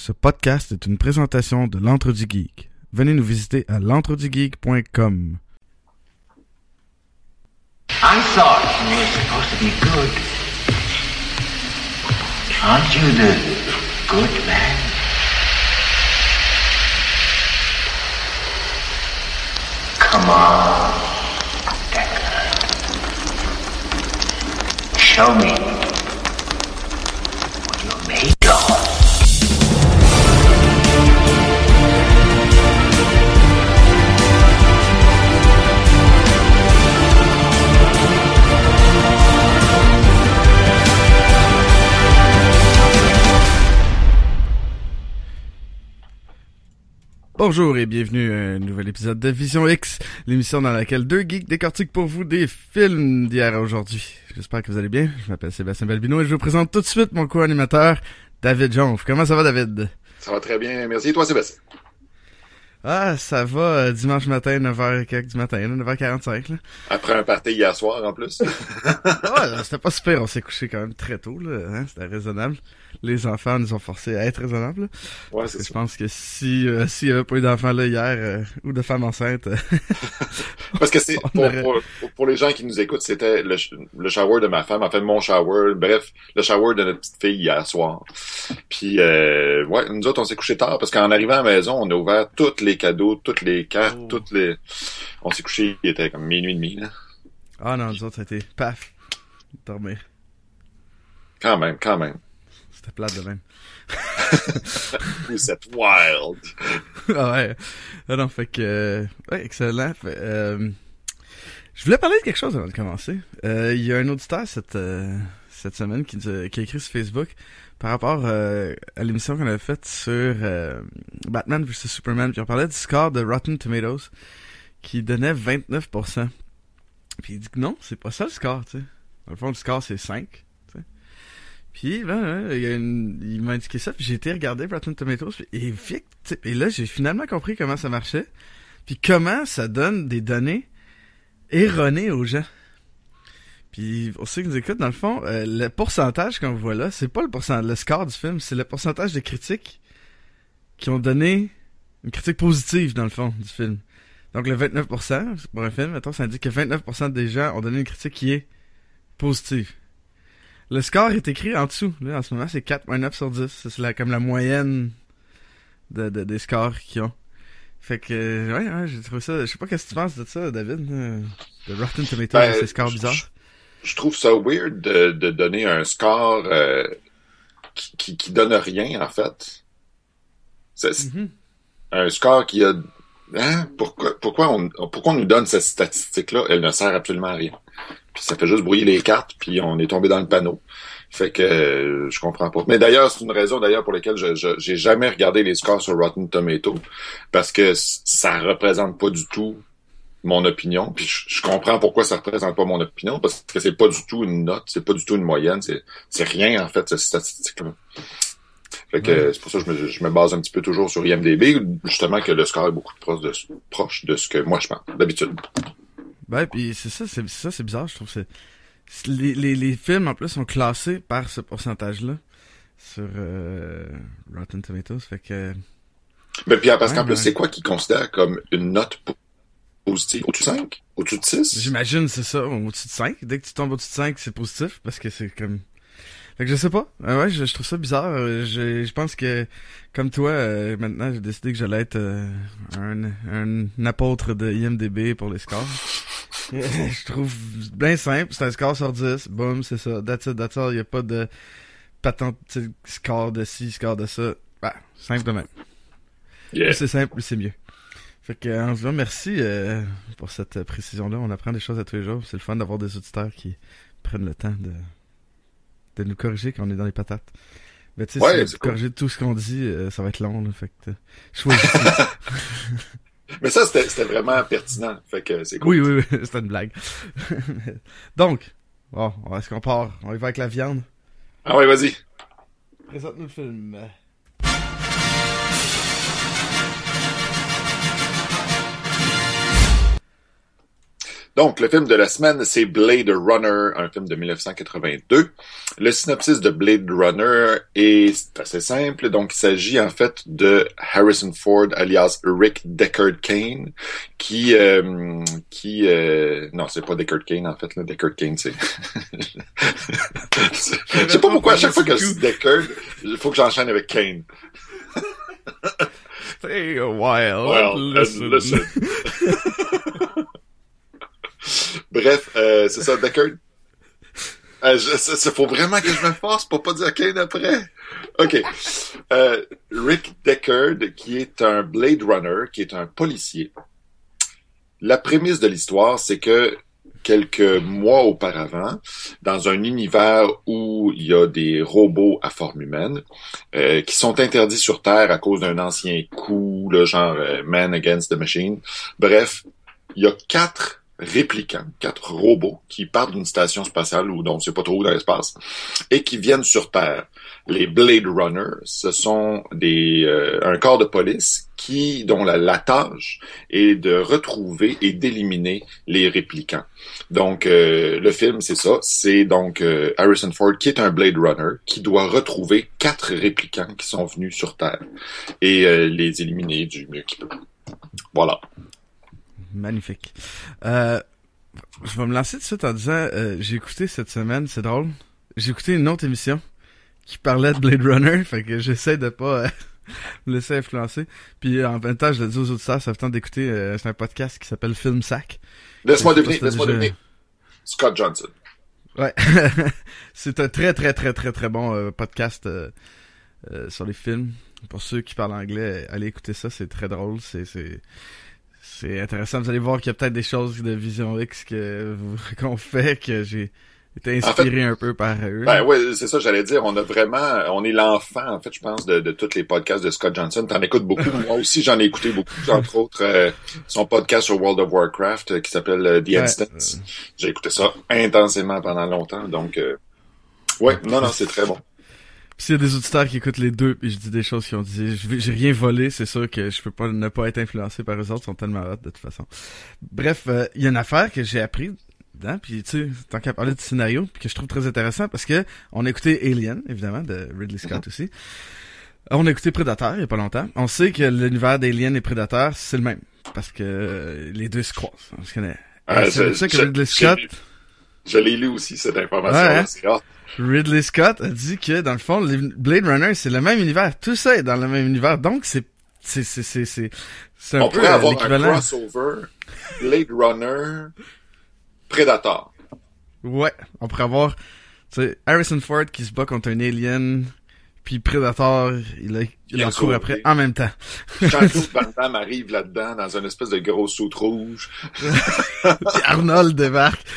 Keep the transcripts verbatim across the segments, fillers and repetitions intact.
Ce podcast est une présentation de l'Antre du Geek. Venez nous visiter à l'entre du geek point com. I thought you were supposed to be good. Aren't you the good man? Come on, Decker. Show me what you're made of. Bonjour et bienvenue à un nouvel épisode de Vision X, l'émission dans laquelle deux geeks décortiquent pour vous des films d'hier à aujourd'hui. J'espère que vous allez bien. Je m'appelle Sébastien Balbino et je vous présente tout de suite mon co-animateur, David Jonf. Comment ça va, David? Ça va très bien, merci. Et toi, Sébastien? Ah, ça va euh, dimanche matin, neuf heures quelques du matin, là, neuf heures quarante-cinq. Là. Après un party hier soir, en plus. Ouais, c'était pas super, on s'est couché quand même très tôt, là, hein, c'était raisonnable. Les enfants nous ont forcés à être raisonnables. Là. Ouais, Parce c'est que ça. je pense que si euh, s'il y avait pas eu d'enfants là hier, euh, ou de femmes enceintes... Euh, Parce que c'est, pour, aurait... pour, pour les gens qui nous écoutent, c'était le, le shower de ma femme, en fait, mon shower, bref, le shower de notre petite fille hier soir. Puis, euh, ouais, nous autres, on s'est couché tard, parce qu'en arrivant à la maison, on a ouvert tous les cadeaux, toutes les cartes, oh. toutes les... On s'est couché, il était comme minuit et demi, là. Ah non, nous autres, ça a été paf, dormir. Quand même, quand même. C'était plate de même. Vous êtes wild. Ah ouais. Ah non, fait que... Euh, ouais, excellent. Fait, euh, je voulais parler de quelque chose avant de commencer. Euh, il y a un auditeur cette, euh, cette semaine qui, nous a, qui a écrit sur Facebook par rapport euh, à l'émission qu'on avait faite sur euh, Batman versus Superman. Puis on parlait du score de Rotten Tomatoes qui donnait vingt-neuf pour cent. Puis il dit que non, c'est pas ça le score, tu sais. Dans le fond, le score, c'est cinq. Puis là, il, y a une, il m'a indiqué ça, puis j'ai été regarder Rotten Tomatoes, puis, et, et là, j'ai finalement compris comment ça marchait, puis comment ça donne des données erronées aux gens. Puis, pour ceux qui nous écoutent, dans le fond, euh, le pourcentage qu'on voit là, c'est pas le pourcentage, le score du film, c'est le pourcentage de critiques qui ont donné une critique positive, dans le fond, du film. Donc, le vingt-neuf pour cent, pour un film, mettons, ça indique que vingt-neuf pour cent des gens ont donné une critique qui est positive. Le score est écrit en dessous. Là, en ce moment, c'est quatre virgule neuf sur dix. C'est la, comme la moyenne de, de, des scores qu'ils ont. Fait que, ouais, ouais, j'ai trouvé ça... Je sais pas qu'est-ce que tu penses de ça, David, euh, de Rotten Tomatoes, Ben, de ces scores bizarres. Je, je trouve ça weird de, de donner un score euh, qui, qui, qui donne rien, en fait. C'est, Mm-hmm. Un score qui a... Hein? Pourquoi, pourquoi, on, pourquoi on nous donne cette statistique-là? Elle ne sert absolument à rien. Puis ça fait juste brouiller les cartes, puis on est tombé dans le panneau. Fait que euh, je comprends pas. Mais d'ailleurs, c'est une raison d'ailleurs pour laquelle je, je j'ai jamais regardé les scores sur Rotten Tomatoes, parce que ça représente pas du tout mon opinion. Puis je, je comprends pourquoi ça représente pas mon opinion, parce que c'est pas du tout une note, c'est pas du tout une moyenne, c'est c'est rien en fait cette statistique-là. Fait que ouais. C'est pour ça que je me, je me base un petit peu toujours sur I M D B, justement que le score est beaucoup plus proche de, proche de ce que moi je pense d'habitude. Ben, pis c'est ça, c'est ça, c'est bizarre, je trouve. C'est, c'est les, les, les films, en plus, sont classés par ce pourcentage-là sur euh, Rotten Tomatoes, fait que... Ben, puis parce ouais, qu'en plus, ouais. c'est quoi qu'ils considèrent comme une note positive? Au-dessus de cinq? Au-dessus de six? J'imagine, c'est ça, au-dessus de cinq. Dès que tu tombes au-dessus de cinq, c'est positif, parce que c'est comme... Fait que je sais pas. Euh, ouais, je, je trouve ça bizarre. Je, je pense que, comme toi, euh, maintenant, j'ai décidé que j'allais être euh, un, un apôtre de I M D B pour les scores. Je trouve bien simple. C'est un score sur dix. Boum, c'est ça. That's it, that's all. Il y a pas de patente, score de ci, score de ça. Bah, simple de même. Yeah. Plus c'est simple, plus c'est mieux. Fait que, en tout cas, merci euh, pour cette précision-là. On apprend des choses à tous les jours. C'est le fun d'avoir des auditeurs qui prennent le temps de... de nous corriger quand on est dans les patates. Mais tu sais, ouais, si vous cool. corrigez tout ce qu'on dit, euh, ça va être long, là. Fait que, euh, choisissez. Mais ça, c'était, c'était vraiment pertinent. Fait que c'est cool. Oui, oui, oui, c'était une blague. Donc, bon, est-ce qu'on part? On y va avec la viande? Ah ouais, vas-y. Présente-nous le film. Donc, le film de la semaine, c'est Blade Runner, un film de dix-neuf cent quatre-vingt-deux. Le synopsis de Blade Runner est assez simple. Donc, il s'agit en fait de Harrison Ford, alias Rick Deckard Cain, qui... Euh, qui euh... Non, c'est pas Deckard Cain, en fait. Là. Deckard Cain, c'est... Je sais pas pourquoi, à chaque fois que je dis Deckard, il faut que j'enchaîne avec Cain. Stay a while, well, listen. listen. Bref, euh, c'est ça, Deckard. Euh, il faut vraiment que je me force pour pas dire Kane après. OK. Euh, Rick Deckard, qui est un Blade Runner, qui est un policier. La prémisse de l'histoire, c'est que quelques mois auparavant, dans un univers où il y a des robots à forme humaine, euh, qui sont interdits sur Terre à cause d'un ancien coup, là, genre euh, Man Against the Machine. Bref, il y a quatre réplicants, quatre robots qui partent d'une station spatiale ou dont on ne sait pas trop où dans l'espace et qui viennent sur Terre. Les Blade Runners, ce sont des euh, un corps de police qui dont la, la tâche est de retrouver et d'éliminer les réplicants. Donc euh, le film c'est ça, c'est donc euh, Harrison Ford qui est un Blade Runner qui doit retrouver quatre réplicants qui sont venus sur Terre et euh, les éliminer du mieux qu'il peut. Voilà. Magnifique. Euh, je vais me lancer tout de suite en disant, euh, j'ai écouté cette semaine, c'est drôle, j'ai écouté une autre émission qui parlait de Blade Runner, fait que j'essaie de pas euh, me laisser influencer. Puis en même temps, je le dis aux auditeurs, ça fait temps d'écouter, euh, c'est un podcast qui s'appelle Film Sack. Laisse-moi deviner, laisse-moi déjà... deviner. Scott Johnson. Ouais. C'est un très très très très très bon euh, podcast euh, euh, sur les films. Pour ceux qui parlent anglais, allez écouter ça, c'est très drôle, c'est... c'est... C'est intéressant, vous allez voir qu'il y a peut-être des choses de Vision X que qu'on fait que j'ai été inspiré en fait, un peu par eux. Ben oui, c'est ça, j'allais dire, on a vraiment, on est l'enfant, en fait, je pense, de, de tous les podcasts de Scott Johnson. T'en écoutes beaucoup, moi aussi j'en ai écouté beaucoup, entre autres euh, son podcast sur World of Warcraft euh, qui s'appelle euh, The ouais, Instance. Euh... J'ai écouté ça intensément pendant longtemps, donc euh... ouais, non, non, c'est très bon. Pis s'il y a des auditeurs qui écoutent les deux, puis je dis des choses qui ont dit, j'ai rien volé, c'est sûr que je peux pas ne pas être influencé par eux autres, ils sont tellement hot de toute façon. Bref, il euh, y a une affaire que j'ai appris dedans, puis tu sais, tant qu'à parler du scénario, puis que je trouve très intéressant, parce que on a écouté Alien, évidemment, de Ridley Scott mm-hmm. aussi. On a écouté Predator il y a pas longtemps. On sait que l'univers d'Alien et Predator, c'est le même, parce que euh, les deux se croisent. On se connaît. Ah, euh, c'est ça que Ridley Scott... Je l'ai lu aussi, cette information-là, ouais, c'est hot. Ridley Scott a dit que, dans le fond, les Blade Runner, c'est le même univers. Tout ça est dans le même univers. Donc, c'est, c'est, c'est, c'est, c'est, c'est un on peu pourrait avoir l'équivalent. Un crossover Blade Runner Predator. Ouais. On pourrait avoir, tu sais, Harrison Ford qui se bat contre un alien, puis Predator, il, a, il en court après en même temps. Jean-Claude Van Damme arrive là-dedans dans une espèce de grosse soute rouge. Puis Arnold débarque.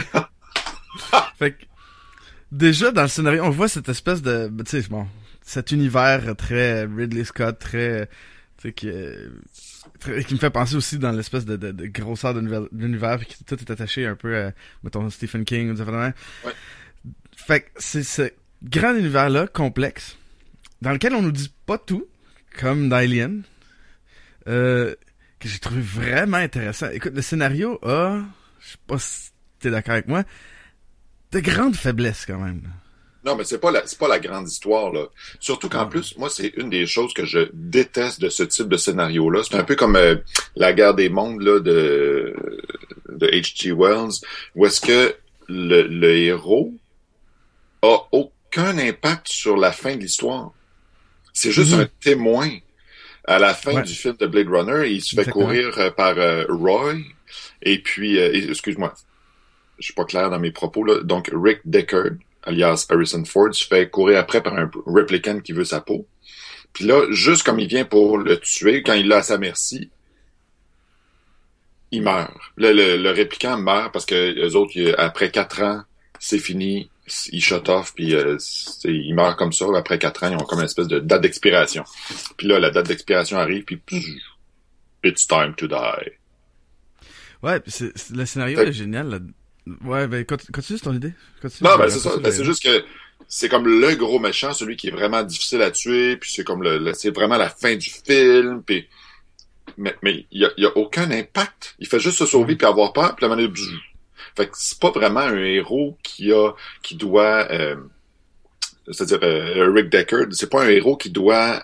Fait que, déjà, dans le scénario, on voit cette espèce de, tu sais, bon, cet univers très Ridley Scott, très, tu sais, qui, très, qui me fait penser aussi dans l'espèce de, de, de grosseur de l'univers, puis que tout est attaché un peu à, mettons, Stephen King ou des affaires. Ouais. Fait que c'est ce grand univers-là, complexe, dans lequel on nous dit pas tout, comme dans Alien, euh, que j'ai trouvé vraiment intéressant. Écoute, le scénario a, je sais pas si t'es d'accord avec moi, de grandes faiblesses, quand même. Non, mais c'est pas la, c'est pas la grande histoire, là. Surtout qu'en ouais. plus, moi, c'est une des choses que je déteste de ce type de scénario-là. C'est un peu comme euh, La Guerre des mondes, là, de, de H G Wells, où est-ce que le, le héros a aucun impact sur la fin de l'histoire. C'est juste mmh. un témoin à la fin ouais. du film de Blade Runner, et il se fait Exactement. courir euh, par euh, Roy, et puis, euh, excuse-moi, je suis pas clair dans mes propos, là. Donc, Rick Deckard, alias Harrison Ford, se fait courir après par un replicant qui veut sa peau. Puis là, juste comme il vient pour le tuer, quand il l'a à sa merci, il meurt. Le, le, le replicant meurt parce que les autres, après quatre ans, c'est fini, ils shut off, puis euh, ils meurent comme ça. Après quatre ans, ils ont comme une espèce de date d'expiration. Puis là, la date d'expiration arrive, puis it's time to die. Ouais, puis c'est, c'est, le scénario est génial, là. Ouais, ben, continue ton idée. Continue, non, ben, c'est ça. Ben, c'est juste que c'est comme le gros méchant, celui qui est vraiment difficile à tuer, puis c'est comme le, le c'est vraiment la fin du film, puis mais mais il y a, y a aucun impact. Il fait juste se sauver puis avoir peur, puis la manière de... Fait que c'est pas vraiment un héros qui a qui doit euh, c'est-à-dire euh, Rick Deckard, c'est pas un héros qui doit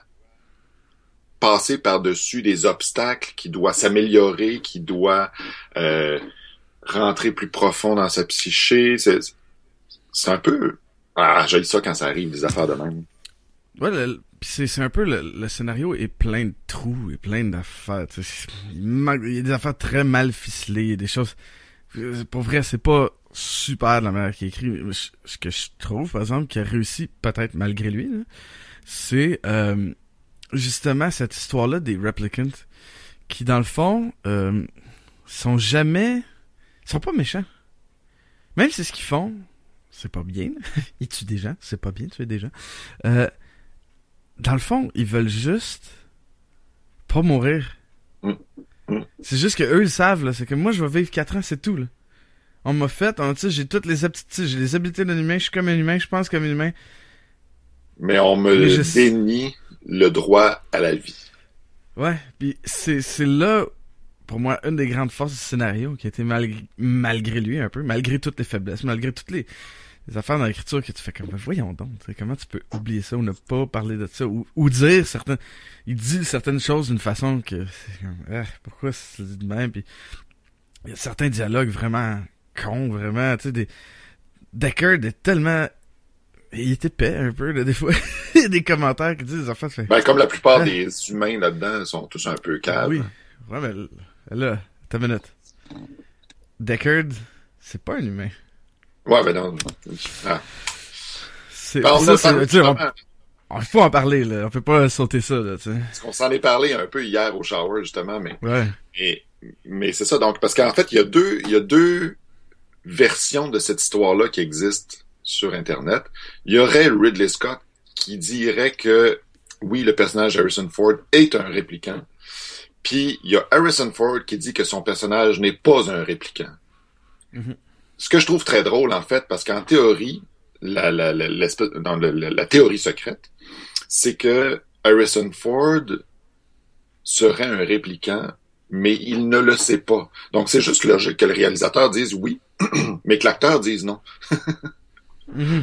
passer par-dessus des obstacles, qui doit s'améliorer, qui doit euh, rentrer plus profond dans sa psyché. C'est, c'est un peu... Ah, j'ai ça quand ça arrive, des affaires de même. Ouais, le, pis c'est, c'est un peu... Le, le scénario est plein de trous et plein d'affaires. Il, manque, il y a des affaires très mal ficelées, des choses... Pour vrai, c'est pas super de la manière qu'il écrit. Ce que je trouve, par exemple, qu'il a réussi, peut-être malgré lui, là, c'est euh, justement cette histoire-là des Replicants qui, dans le fond, euh, sont jamais... Ils sont pas méchants. Même si ce qu'ils font, c'est pas bien. Ils tuent des gens, c'est pas bien de tuer des gens. Euh, dans le fond, ils veulent juste pas mourir. Mm. Mm. C'est juste que eux ils savent, là. C'est que moi, je vais vivre quatre ans, c'est tout, là. On m'a fait, on, tu sais, j'ai toutes les aptitudes, j'ai les habiletés d'un humain, je suis comme un humain, je pense comme un humain. Mais on me Mais je... dénie le droit à la vie. Ouais, puis c'est, c'est là, pour moi, une des grandes forces du scénario, qui a été malgré, malgré lui un peu, malgré toutes les faiblesses, malgré toutes les, les affaires dans l'écriture que tu fais comme, voyons donc, comment tu peux oublier ça ou ne pas parler de ça, ou, ou dire certaines, il dit certaines choses d'une façon que, c'est comme, ah, pourquoi c'est dit de même, puis il y a certains dialogues vraiment cons, vraiment, tu sais, des, Deckard est tellement, il est épais un peu, là, des fois, il y a des commentaires qui disent des affaires, fait, Ben, comme la plupart ah. des humains là-dedans sont tous un peu calmes. Oui, ouais, mais là, t'as une minute. Deckard, c'est pas un humain. Ouais, ben non. Ah. C'est, Ben, on ça, a c'est, parlé, tu sais, on, on faut en parler, là. On peut pas sauter ça, là, tu sais. parce qu'on s'en est parlé un peu hier au shower, justement, mais, Ouais. et, mais c'est ça. Donc, parce qu'en fait, il y a deux, il y a deux versions de cette histoire-là qui existent sur Internet. Il y aurait Ridley Scott qui dirait que, oui, le personnage Harrison Ford est un répliquant. Puis, il y a Harrison Ford qui dit que son personnage n'est pas un répliquant. Mm-hmm. Ce que je trouve très drôle, en fait, parce qu'en théorie, la, la, la, dans le, la, la théorie secrète, c'est que Harrison Ford serait un répliquant, mais il ne le sait pas. Donc, c'est juste logique que le réalisateur dise oui, mais que l'acteur dise non. Mm-hmm.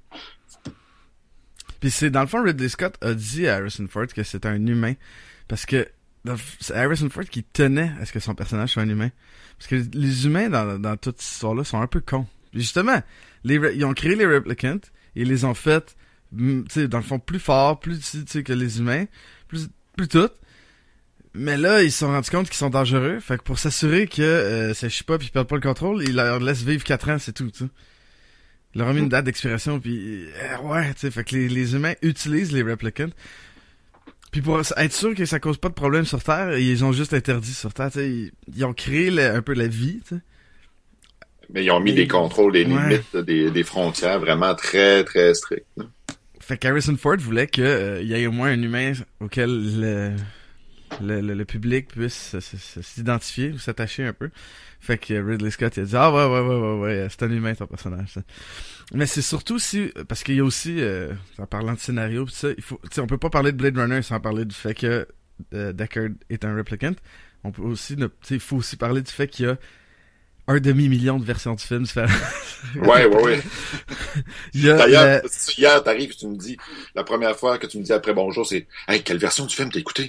Puis c'est, dans le fond, Ridley Scott a dit à Harrison Ford que c'était un humain, parce que c'est Harrison Ford qui tenait à ce que son personnage soit un humain. Parce que les humains, dans, dans toute cette histoire-là, sont un peu cons. Puis justement, les, ils ont créé les Replicants, et ils les ont fait, tu sais, dans le fond, plus forts, plus, tu sais, que les humains, plus, plus tout. Mais là, ils se sont rendus compte qu'ils sont dangereux, fait que pour s'assurer que euh, ça chie pas pis ils perdent pas le contrôle, ils leur laissent vivre quatre ans, c'est tout, tu sais. Ils leur ont mis une date d'expiration, puis euh, ouais, tu sais, fait que les, les humains utilisent les Replicants. Puis pour être sûr que ça cause pas de problème sur Terre, ils ont juste interdit sur Terre, tu sais, ils, ils ont créé le, un peu la vie, tu sais. Mais ils ont mis Et, des contrôles, des ouais. limites, des, des frontières vraiment très, très strictes. Là. Fait qu'Harrison Ford voulait qu'il euh, y ait au moins un humain auquel le, le, le, le public puisse s- s- s'identifier ou s'attacher un peu. Fait que Ridley Scott il a dit « Ah ouais, ouais, ouais, ouais, ouais, c'est un humain ton personnage. » Mais c'est surtout aussi, parce qu'il y a aussi, euh, en parlant de scénario pis ça, il faut, tu sais, on peut pas parler de Blade Runner sans parler du fait que euh, Deckard est un replicant. On peut aussi, tu sais, il faut aussi parler du fait qu'il y a un demi-million de versions du film différentes. Ouais, ouais, ouais. Il y a D'ailleurs, la... hier, t'arrives, tu me dis, la première fois que tu me dis après bonjour, c'est, hey, quelle version du film t'as écouté?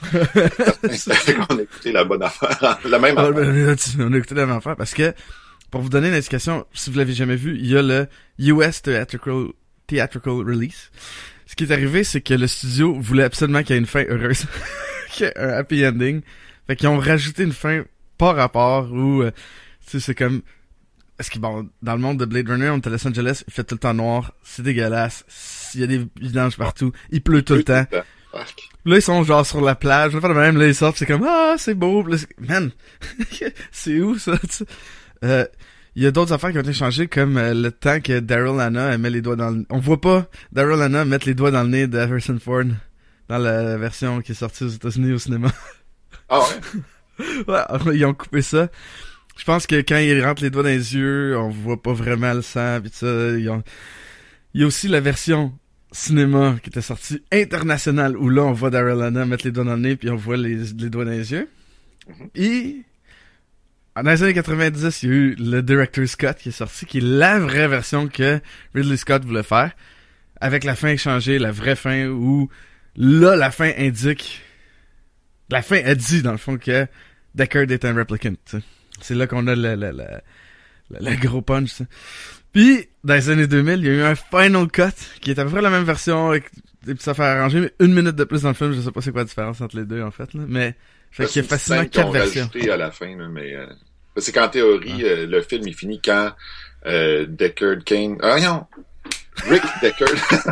On a écouté la bonne affaire, la même affaire. On a écouté la même affaire parce que, pour vous donner une indication, si vous l'avez jamais vu, il y a le U S Theatrical, Theatrical Release. Ce qui est arrivé, c'est que le studio voulait absolument qu'il y ait une fin heureuse. Qu'il y ait un happy ending. Fait qu'ils ont rajouté une fin pas rapport où, euh, tu sais, c'est comme, est-ce que bon, dans le monde de Blade Runner, on est à Los Angeles, il fait tout le temps noir, c'est dégueulasse, il y a des vidanges partout, il pleut tout le temps. Là, ils sont genre sur la plage, de même, là, ils sortent, c'est comme, ah, c'est beau, là, c'est... man, c'est où, ça, tu sais? Euh, il y a d'autres affaires qui ont été changées, comme euh, le temps que Daryl Hannah met les doigts dans le... On voit pas Daryl Hannah mettre les doigts dans le nez de Harrison Ford dans la version qui est sortie aux États-Unis au cinéma. Ah ouais? Ouais, ils ont coupé ça. Je pense que quand il rentre les doigts dans les yeux, on voit pas vraiment le sang, pis ça, ils ont... Il y a aussi la version cinéma qui était sortie internationale, où là, on voit Daryl Hannah mettre les doigts dans le nez, puis on voit les, les doigts dans les yeux. Mm-hmm. Et dans les années quatre-vingt-dix, il y a eu le Director's Cut qui est sorti, qui est la vraie version que Ridley Scott voulait faire, avec la fin échangée, la vraie fin, où là, la fin indique... La fin a dit, dans le fond, que Deckard est un replicant. T'sais. C'est là qu'on a le, le, le, le, le gros punch. T'sais. Puis, dans les années deux mille, il y a eu un Final Cut, qui est à peu près la même version, avec des petites affaires arrangées, mais une minute de plus dans le film. Je sais pas c'est quoi la différence entre les deux, en fait. Là. Mais, fait qu'il y a facilement quatre versions. À la fin, là, mais... Euh... C'est qu'en théorie, ah. euh, le film il finit quand euh, Deckard Kane... Ah non! Rick Deckard...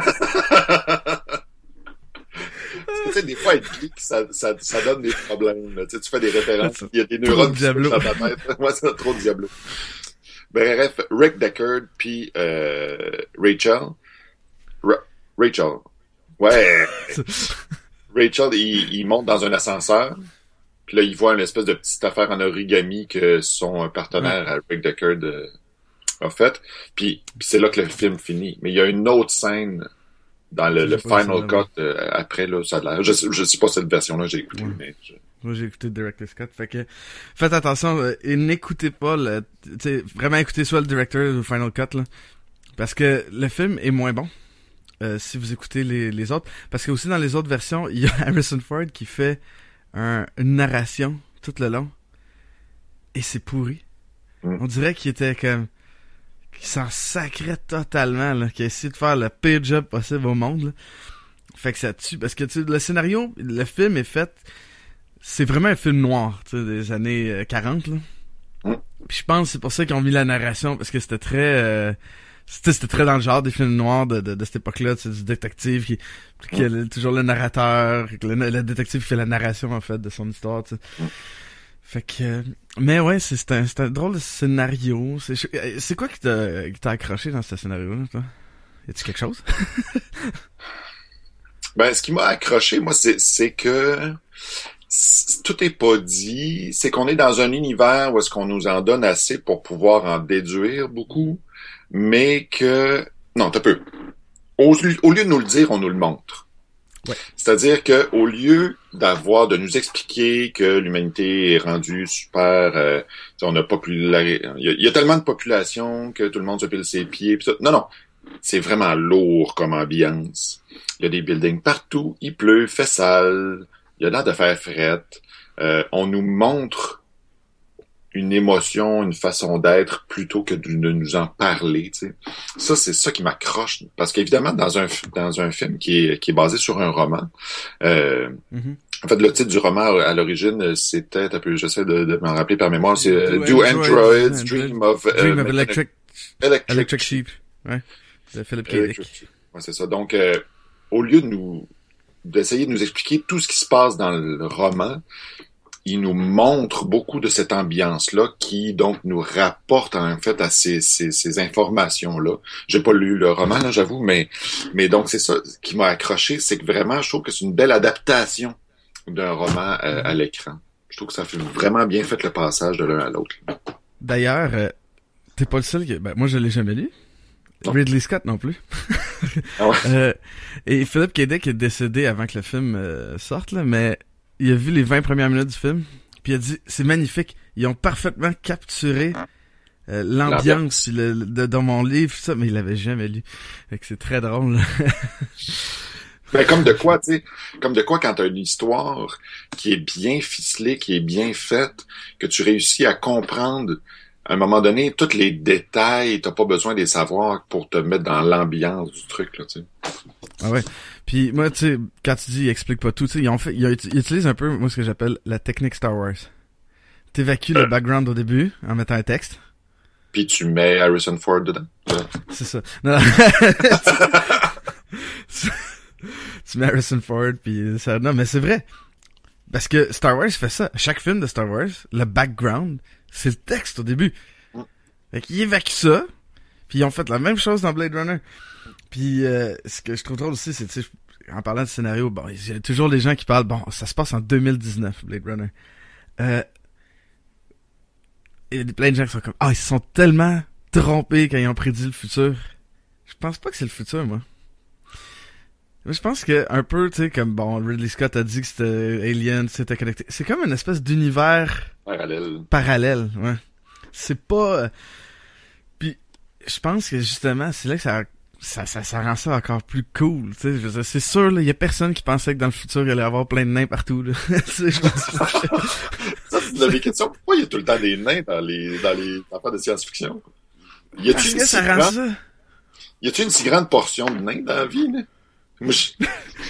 Tu sais, des fois, être geek, ça, ça, ça donne des problèmes. Tu sais, tu fais des références, il y a des neurones qui se dans ta tête. Moi, c'est trop de Diablo. Ben, bref, Rick Deckard puis euh, Rachel. Ra- Rachel. Ouais. Rachel, il, il monte dans un ascenseur. Puis là, il voit une espèce de petite affaire en origami que son partenaire, ouais. Rick Deckard, euh, a fait. Puis, puis c'est là que le film finit. Mais il y a une autre scène dans le, le Final Cut euh, après, là, ça a l'air. Je, je sais pas cette version-là, j'ai écouté, ouais. mais... Je... Moi, j'ai écouté Director's Cut, fait que faites attention euh, et n'écoutez pas le... Tu sais, vraiment écoutez soit le Director ou le Final Cut, là, parce que le film est moins bon euh, si vous écoutez les, les autres. Parce que aussi dans les autres versions, il y a Harrison Ford qui fait un, une narration tout le long et c'est pourri. Mm. On dirait qu'il était comme... qu'il s'en sacrait totalement, là, qu'il a essayé de faire le pire job possible au monde, là. Fait que ça tue, parce que, tu sais, le scénario, le film est fait, c'est vraiment un film noir, tu sais, des années quarante, là. Mm. Puis je pense que c'est pour ça qu'ils ont mis la narration, parce que c'était très, euh, c'était, c'était très dans le genre des films noirs de, de, de cette époque-là, tu sais, du détective qui, qui mm. a toujours le narrateur, le, le détective qui fait la narration, en fait, de son histoire, tu sais. Mm. Fait que... Mais ouais, c'est, c'est, un, c'est un drôle de scénario. C'est, c'est quoi qui t'a, qui t'a accroché dans ce scénario-là, toi? Y a-tu quelque chose? Ben, ce qui m'a accroché, moi, c'est, c'est que c'est, tout est pas dit. C'est qu'on est dans un univers où est-ce qu'on nous en donne assez pour pouvoir en déduire beaucoup, mais que... Non, t'as peu. Au, au lieu de nous le dire, on nous le montre. Ouais. C'est-à-dire que au lieu d'avoir de nous expliquer que l'humanité est rendue super, euh, on a popularisé, il y a, il y a tellement de population que tout le monde se pile ses pieds. Pis ça. Non, non, c'est vraiment lourd comme ambiance. Il y a des buildings partout, il pleut, fait sale, il y a l'air de faire frette. Euh, on nous montre une émotion, une façon d'être, plutôt que de, de nous en parler, tu sais. Ça, c'est ça qui m'accroche. Parce qu'évidemment, dans un dans un film qui est qui est basé sur un roman, euh, mm-hmm. en fait, le titre du roman, à l'origine, c'était, un peu, j'essaie de, de m'en rappeler par mémoire, c'est Do, Do Androids, Androids Dream of... Euh, Dream of euh, Electric... Electric... Electric Sheep. Ouais, de Philip K. Dick. Ouais, c'est ça. Donc, euh, au lieu de nous d'essayer de nous expliquer tout ce qui se passe dans le roman, il nous montre beaucoup de cette ambiance-là qui, donc, nous rapporte, en fait, à ces, ces, ces informations-là. J'ai pas lu le roman, là, j'avoue, mais, mais donc, c'est ça qui m'a accroché, c'est que vraiment, je trouve que c'est une belle adaptation d'un roman euh, à l'écran. Je trouve que ça fait vraiment bien fait le passage de l'un à l'autre. D'ailleurs, euh, t'es pas le seul que... Ben, moi, je l'ai jamais lu. Non. Ridley Scott non plus. Ah ouais? euh, et Philip K. Dick est décédé avant que le film euh, sorte, là, mais... il a vu les vingt premières minutes du film, puis il a dit « c'est magnifique, ils ont parfaitement capturé euh, l'ambiance le, le, de, dans mon livre, ça, mais il l'avait jamais lu. » Fait que c'est très drôle. Ben, comme de quoi, tu sais, comme de quoi quand t'as une histoire qui est bien ficelée, qui est bien faite, que tu réussis à comprendre, à un moment donné, tous les détails, t'as pas besoin de les savoir pour te mettre dans l'ambiance du truc, là, tu sais. Ah ouais. Puis moi, tu sais, quand tu dis, ils expliquent pas tout, tu sais, ils ont fait, ils, ils utilisent un peu, moi, ce que j'appelle la technique Star Wars. T'évacues euh. le background au début, en mettant un texte. Puis tu mets Harrison Ford dedans. C'est ça. Non, tu mets Harrison Ford, puis ça, non, mais c'est vrai. Parce que Star Wars fait ça. Chaque film de Star Wars, le background, c'est le texte au début. Mm. Fait qu'ils évacuent ça, puis ils ont fait la même chose dans Blade Runner. Puis euh, ce que je trouve drôle aussi, c'est, tu sais, en parlant de scénario, bon, il y a toujours des gens qui parlent, bon, ça se passe en deux mille dix-neuf, Blade Runner. Euh, il y a plein de gens qui sont comme, ah, ils se sont tellement trompés quand ils ont prédit le futur. Je pense pas que c'est le futur, moi. Mais je pense que un peu, tu sais, comme bon, Ridley Scott a dit que c'était Alien, c'était connecté. C'est comme une espèce d'univers Parallèle. parallèle, ouais. C'est pas. euh, Puis je pense que justement, c'est là que ça, ça, ça, ça rend ça encore plus cool. Tu sais, je veux dire, c'est sûr, là, il y a personne qui pensait que dans le futur il allait y avoir plein de nains partout. Là. C'est- je pense que- Ça, c'est une de mes questions. Pourquoi il y a tout le temps des nains dans les, dans les affaires de science-fiction? Y Parce a-tu une, que si ça rend grande- ça. y a-tu une si grande portion de nains dans la vie, là? Moi, je-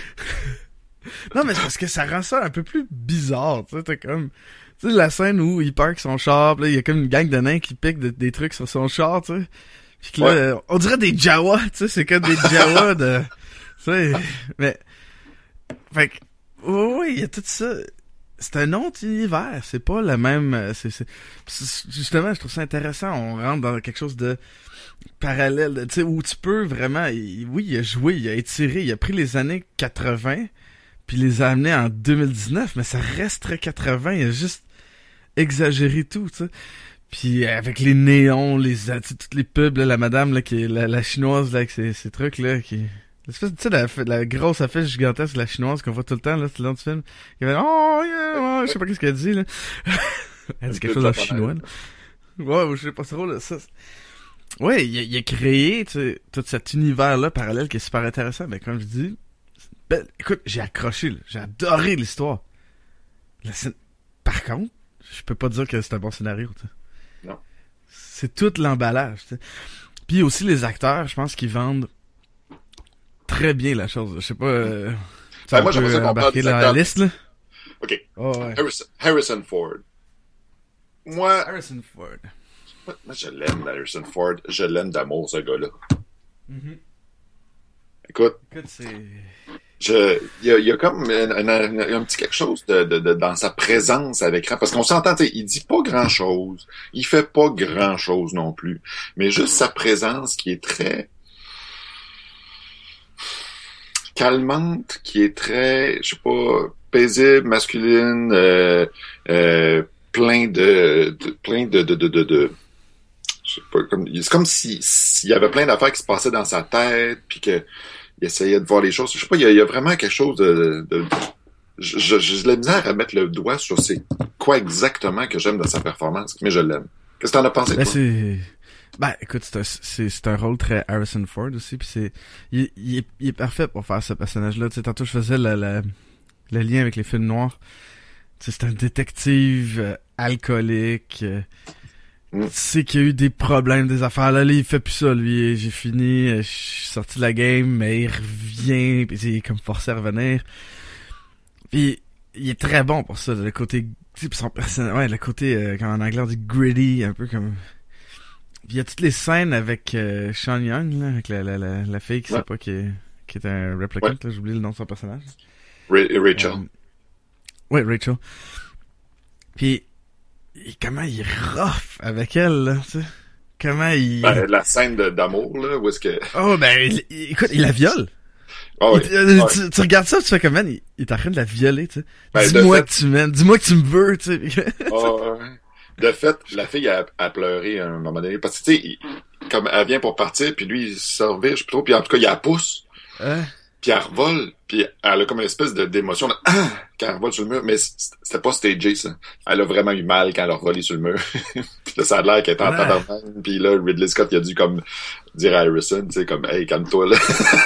Non, mais c'est parce que ça rend ça un peu plus bizarre, tu sais, t'as comme... Tu sais, la scène où il parque son char, pis là, il y a comme une gang de nains qui piquent de- des trucs sur son char, tu sais. Pis que là, Ouais. euh, on dirait des Jawas, tu sais, c'est comme des Jawas de... Tu sais, mais... Fait que... Oui, oui, il y a tout ça. C'est un autre univers, c'est pas le même... euh, C'est, c'est... c'est- Justement, je trouve ça intéressant, on rentre dans quelque chose de parallèle, tu sais, où tu peux vraiment... il- Oui, il a joué, il a étiré, il a pris les années quatre-vingts, puis les a amenés en deux mille dix-neuf, mais ça reste très quatre-vingts, il a juste exagéré tout, tu sais. Puis avec les néons, les tu sais, toutes les pubs, là, la madame là qui est la, la chinoise là avec ses, ces trucs là qui l'espèce tu sais la, la grosse affiche gigantesque de la chinoise qu'on voit tout le temps là tout le long du film. Il y avait oh yeah, ouais, je sais pas qu'est-ce qu'elle dit là. Elle dit quelque chose en chinois. Là. Ouais, ouais, je sais pas trop là ça. c'est- Ouais, il a, il a créé tu sais, tout cet univers là parallèle qui est super intéressant, mais comme je dis ben, écoute, j'ai accroché, là. J'ai adoré l'histoire. La scène... Par contre, je peux pas dire que c'est un bon scénario, tu sais. Non. C'est tout l'emballage, tu sais. Puis aussi les acteurs, je pense qu'ils vendent très bien la chose. Je sais pas, euh, tu Ben, moi, j'aimerais peux ça qu'on embarquer parle des dans la acteurs. liste, là. OK. Oh, ouais. Harrison, Harrison Ford. Moi, Harrison Ford. moi, je l'aime, Harrison Ford. Je l'aime d'amour, ce gars-là. Mhm. Écoute, Écoute, c'est... je, il y a, il y a comme un, un, un- un petit quelque chose de, de, de- dans sa présence à l'écran. Parce qu'on s'entend, tu sais, il dit pas grand-chose. Il fait pas grand-chose non plus. Mais juste sa présence qui est très calmante, qui est très, je sais pas, paisible, masculine, euh, euh, plein de, de plein de, de, de, de, de je sais pas, comme, c'est comme si, s'il y avait plein d'affaires qui se passaient dans sa tête, puis que il essayait de voir les choses. Je sais pas, il y a, il y a vraiment quelque chose de, de, de je, je, j'ai de la misère à mettre le doigt sur c'est quoi exactement que j'aime dans sa performance, mais je l'aime. Qu'est-ce que t'en as pensé, Ben, toi? c'est... Ben, écoute, c'est un, c'est, c'est un rôle très Harrison Ford aussi, puis c'est... Il, il, est, il est parfait pour faire ce personnage-là. Tu sais, tantôt, je faisais la, la, le lien avec les films noirs. Tu sais, c'est un détective euh, alcoolique... Euh, Mm. Tu sais qu'il y a eu des problèmes, des affaires. Là, là il fait plus ça, lui. J'ai fini, euh, je suis sorti de la game, mais il revient, puis il est comme forcé à revenir. Puis il est très bon pour ça, le côté, tu sais, son personnage, ouais, le côté, euh, comme en anglais on dit gritty, un peu comme. Puis il y a toutes les scènes avec euh, Sean Young, là, avec la, la, la, la fille qui Ouais. sait pas qui est, qui est un replicant, Ouais. là, j'ai oublié le nom de son personnage. Ra- Rachel. Euh, ouais, Rachel. Puis et comment il est rough avec elle, là, tu sais. Comment il... Ben, la scène de- d'amour, là, où est-ce que... Oh, ben, il- il- écoute, il la viole. Ah oui. Il- euh, Ouais. tu, tu regardes ça, tu fais comme, man, il, il est en train de la violer, tu sais. Ben, de dis-moi fait- que tu m'aimes, dis-moi que tu me veux, tu sais. Ah, ouais. De fait, la fille a, a pleuré à un moment donné. Parce que, tu sais, il- comme elle vient pour partir, puis lui, il se revire, je sais pas trop, puis en tout cas, il la pousse, Hein? puis elle revole, puis elle a comme une espèce de d'émotion, de, ah, quand elle revole sur le mur, mais c- c'était pas stagé, ça. Elle a vraiment eu mal quand elle a revolé sur le mur. Puis là, ça a l'air qu'elle est en Ouais. tabarnak, puis là, Ridley Scott, il a dû comme dire à Harrison, tu sais, comme, hey, calme-toi, là.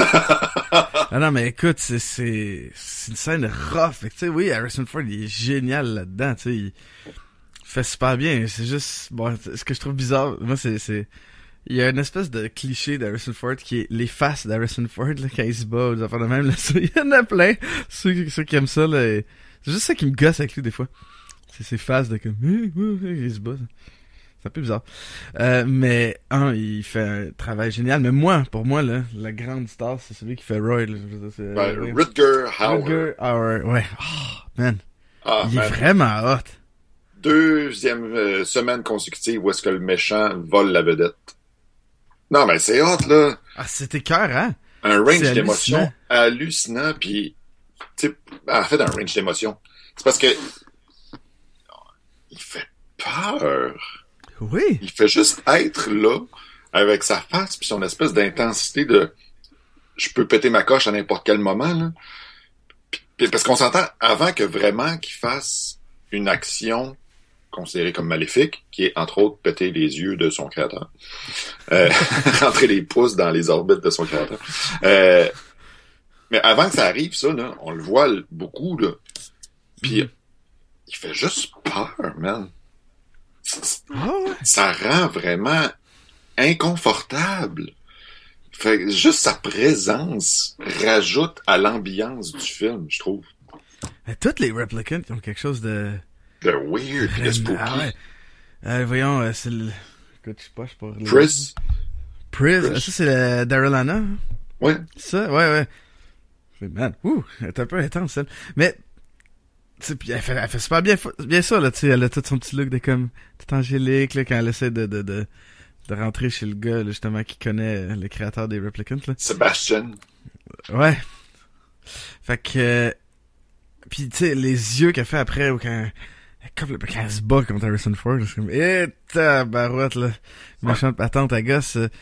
Ah non, mais écoute, c'est, c'est, c'est une scène rough. Fait que, tu sais, oui, Harrison Ford, il est génial là-dedans, tu sais. Il fait super bien. C'est juste, bon, ce que je trouve bizarre, moi, c'est, c'est, il y a une espèce de cliché d'Harrison Ford qui est les faces d'Harrison Ford, là, quand il se bat, ou des affaires de même, là. Il y en a plein. Ceux, ceux qui aiment ça, là. et c'est juste ça qui me gosse avec lui, des fois. C'est ses faces de comme, il se bat. C'est un peu bizarre. Euh, mais, un, il fait un travail génial. Mais moi, pour moi, là, la grande star, c'est celui qui fait Roy, là. Je veux dire, c'est, Ben, euh, Rutger Hauer. Rutger Hauer, ouais. Oh, man. Ah, il est man. vraiment hot. Deuxième euh, semaine consécutive où est-ce que le méchant vole la vedette. Non, mais c'est hot, là. Ah, c'était cœur, hein? Un range C'est d'émotions hallucinant, puis, tu sais, en fait, un range d'émotions. C'est parce que il fait peur. Oui. Il fait juste être là, avec sa face, puis son espèce d'intensité de je peux péter ma coche à n'importe quel moment, là. Puis, puis parce qu'on s'entend, avant que vraiment qu'il fasse une action considérée comme maléfique, qui est, entre autres, péter les yeux de son créateur. Euh, rentrer les pouces dans les orbites de son créateur. Euh, mais avant que ça arrive, ça, là, on le voit beaucoup, là. Puis, mm. il fait juste peur, man. Oh, ouais. Ça rend vraiment inconfortable. Fait que juste sa présence rajoute à l'ambiance du film, je trouve. Mais toutes les replicants ont quelque chose de... de weird, de spooky. Ah ouais. Euh, voyons, euh, c'est le... Écoute, je sais pas, je sais pas... Le... Pris. Pris. Ah, ça, c'est le Daryl Hannah. Hein? Ouais. Ça, ouais, ouais. Man, ouh, elle est un peu intense, celle. Mais... T'sais, pis elle fait, elle fait super bien, bien ça, là, tu sais, elle a tout son petit look de comme, tout angélique, là, quand elle essaie de, de, de, de rentrer chez le gars, là, justement, qui connaît le créateur des Replicants, là. Sébastien. Ouais. Fait que, euh, pis tu sais, les yeux qu'elle fait après, ou quand, comme, quand elle se bat contre Harrison Ford, c'est comme, eh, tabarouette, là. Méchante patente à gosse. Euh,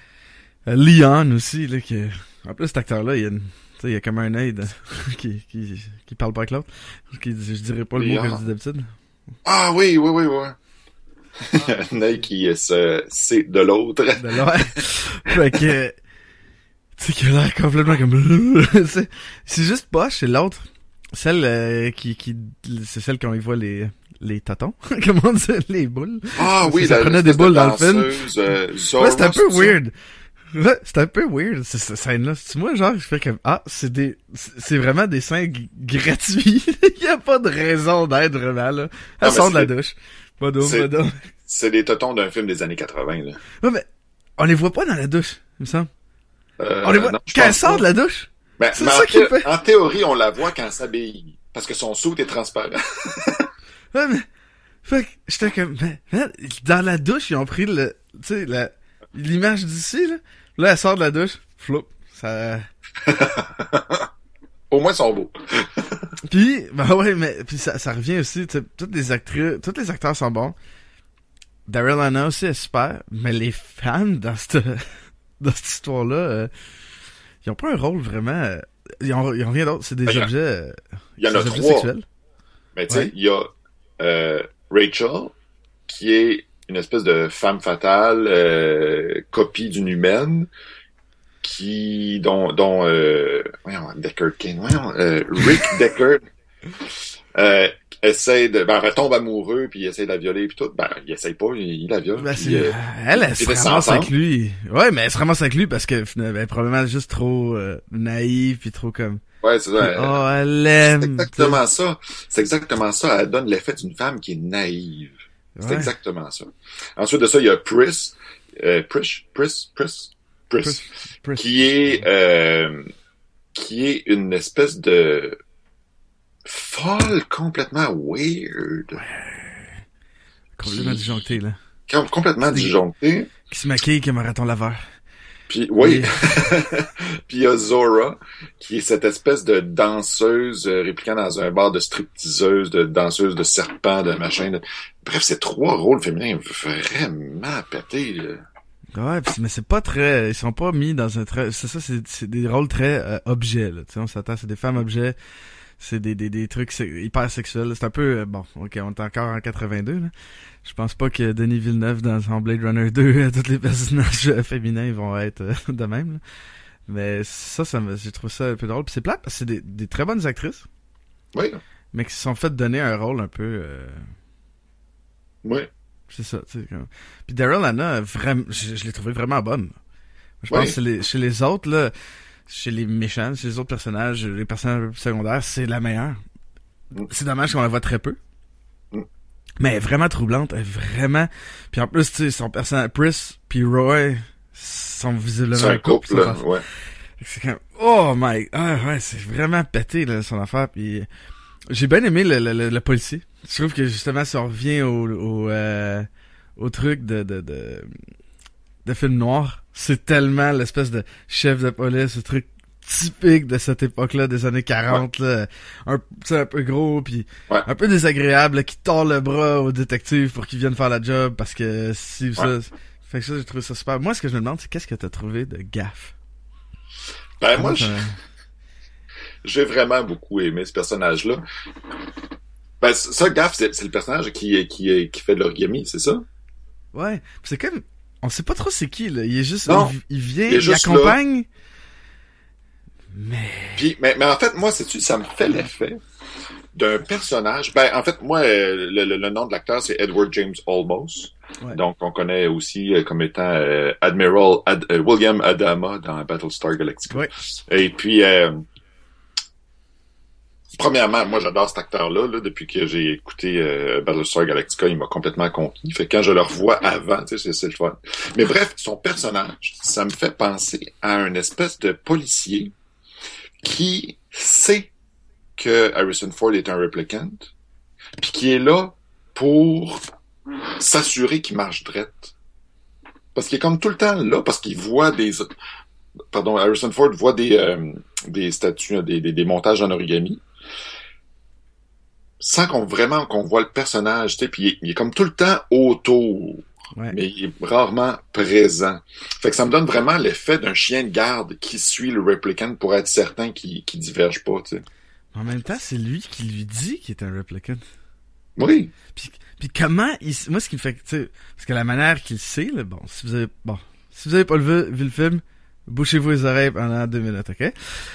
Leon aussi, là, qui, en plus, cet acteur-là, il y a une, tu sais, il y a comme un œil de... qui, qui, qui parle pas avec l'autre. Qui, je dirais pas le mot que je dis d'habitude. Ah oui, oui, oui, oui. Il y a un œil qui se c'est de l'autre. De l'autre. Fait que... Tu sais, qu'il a l'air complètement comme... c'est, c'est juste pas chez l'autre. Celle euh, qui, qui... C'est celle quand il voit les... Les tatons. Comment on dit? Les boules. Ah parce oui, ça prenait des boules dans le film. Euh, Zora, ouais, c'est un peu c'est weird. Ouais, c'est un peu weird, cette scène-là. C'est moi, genre, je fais comme, ah, c'est des, c'est vraiment des seins g- gratuits. Il y a pas de raison d'être vraiment, là. Elle sort de la des... douche. Pas d'eau, pas d'eau. C'est des totons d'un film des années quatre-vingts, là. Ouais, mais, on les voit pas dans la douche, il me semble. Euh, on les voit, non, quand elle sort pas. de la douche. Ben, c'est mais ça en, qui thé- fait. en théorie, on la voit quand elle s'habille. Parce que son soute est transparent. Ouais, mais, fait que, j'étais comme, mais, man, dans la douche, ils ont pris le, tu sais, la, l'image d'ici, là. Là, elle sort de la douche, flop, ça... Au moins, ils sont beaux. Puis, ben ouais, mais puis ça, ça revient aussi, tu sais, toutes les actrices, tous les acteurs sont bons. Daryl Hannah aussi est super, mais les fans dans cette, dans cette histoire-là, euh, ils ont pas un rôle vraiment, euh, ils, ont, ils ont rien d'autre, c'est des ben, objets, euh, il y en a des objets trois. sexuels. Mais tu sais, ouais. il y a euh, Rachel, qui est une espèce de femme fatale, euh, copie d'une humaine, qui, dont, dont, euh, voyons, Deckard Cain, voyons, euh, Rick Deckard, euh, essaie de, ben, elle tombe amoureux, puis il essaie de la violer, puis tout, ben, il essaie pas, il, il la viole. Ben, puis, c'est, euh, elle, elle se ils ramasse ensemble. avec lui. Ouais, mais elle se ramasse avec lui parce que, elle est probablement juste trop, euh, naïve, puis trop comme, Ouais, c'est ça. oh, elle l'aime. C'est exactement ça. C'est exactement ça. Elle donne l'effet d'une femme qui est naïve. C'est ouais. exactement ça. Ensuite de ça, il y a Pris, euh, Pris, Pris, Pris, Pris, Pris, Pris. qui est, euh, qui est une espèce de folle complètement weird. Ouais. Complètement qui... disjoncté, là. Com- complètement disjoncté. Qui se maquille comme un raton laveur. Puis, oui. Puis il y a Zora, qui est cette espèce de danseuse euh, répliquant dans un bar de stripteaseuse, de danseuse de serpent, de machin. De... Bref, c'est trois rôles féminins vraiment pétés. Là. Ouais, pis, mais c'est pas très... Ils sont pas mis dans un très... C'est ça, c'est, c'est des rôles très euh, objets, là. Tu sais, on s'attend, c'est des femmes objets. C'est des, des, des trucs sé- hyper sexuels. C'est un peu... Euh, bon, ok, on est encore en quatre-vingt-deux, là. Je pense pas que Denis Villeneuve, dans son Blade Runner deux, euh, tous les personnages euh, féminins vont être euh, de même, là. Mais ça, ça me, j'ai trouvé ça un peu drôle. Pis c'est plate parce que c'est des, des très bonnes actrices. Oui. Mais qui se sont fait donner un rôle un peu... Euh... Oui. C'est ça, tu sais. Comme... Puis Daryl Hannah, vraiment, je, je l'ai trouvé vraiment bonne. Je pense oui. que c'est les, chez les autres, là, chez les méchants, chez les autres personnages, les personnages un peu plus secondaires, c'est la meilleure. Mm. C'est dommage qu'on la voit très peu. Mm. Mais elle est vraiment troublante, elle est vraiment... Puis en plus, tu sais, son personnage, Pris puis Roy sont visiblement c'est un couple, couple là, ouais. C'est comme, oh my... Ah ouais, c'est vraiment pété, là, son affaire, puis... J'ai bien aimé le, le, le, le policier. Je trouve que justement, si on revient au, au, euh, au truc de, de, de, de film noir, c'est tellement l'espèce de chef de police, ce truc typique de cette époque-là, des années quarante, ouais. là, un, un peu gros, puis ouais. un peu désagréable, là, qui tord le bras au détective pour qu'il vienne faire la job, parce que si ouais. ça... Fait que ça, j'ai trouvé ça super. Moi, ce que je me demande, c'est qu'est-ce que t'as trouvé de gaffe? Ben, Comment moi, ça- je- j'ai vraiment beaucoup aimé ce personnage-là. Ben, c- ça, Gaff, c'est, c'est le personnage qui, qui, qui fait de l'origami, c'est ça? Ouais. Puis c'est comme... On sait pas trop c'est qui, là. Il est juste... Non. Il, il vient, Il est il, juste accompagne... Mais... Puis, mais, mais en fait, moi, sais-tu, ça me fait l'effet d'un personnage. Ben, en fait, moi, euh, le, le, le nom de l'acteur, c'est Edward James Olmos. Ouais. Donc, on connaît aussi euh, comme étant euh, Admiral Ad- euh, William Adama dans Battlestar Galactica. Ouais. Et puis, euh, premièrement, moi, j'adore cet acteur-là. Là, depuis que j'ai écouté euh, Battlestar Galactica, il m'a complètement conquis. Fait que quand je le revois avant, tu sais, c'est, c'est le fun. Mais bref, son personnage, ça me fait penser à un espèce de policier qui sait que Harrison Ford est un replicant, puis qui est là pour s'assurer qu'il marche drette. Parce qu'il est comme tout le temps là, parce qu'il voit des... Pardon, Harrison Ford voit des, euh, des statues, des, des, des montages en origami, sans qu'on vraiment qu'on voit le personnage, tu sais, puis il est, il est comme tout le temps autour. Ouais. Mais il est rarement présent. Fait que ça me donne vraiment l'effet d'un chien de garde qui suit le replicant pour être certain qu'il, qu'il diverge pas, tu sais. En même temps, c'est lui qui lui dit qu'il est un replicant. Oui. Puis, puis comment il... Moi, ce qui me fait... Tu sais, parce que la manière qu'il sait, là, bon, si vous avez... Bon, si vous avez pas vu, vu le film, bouchez-vous les oreilles pendant deux minutes, OK?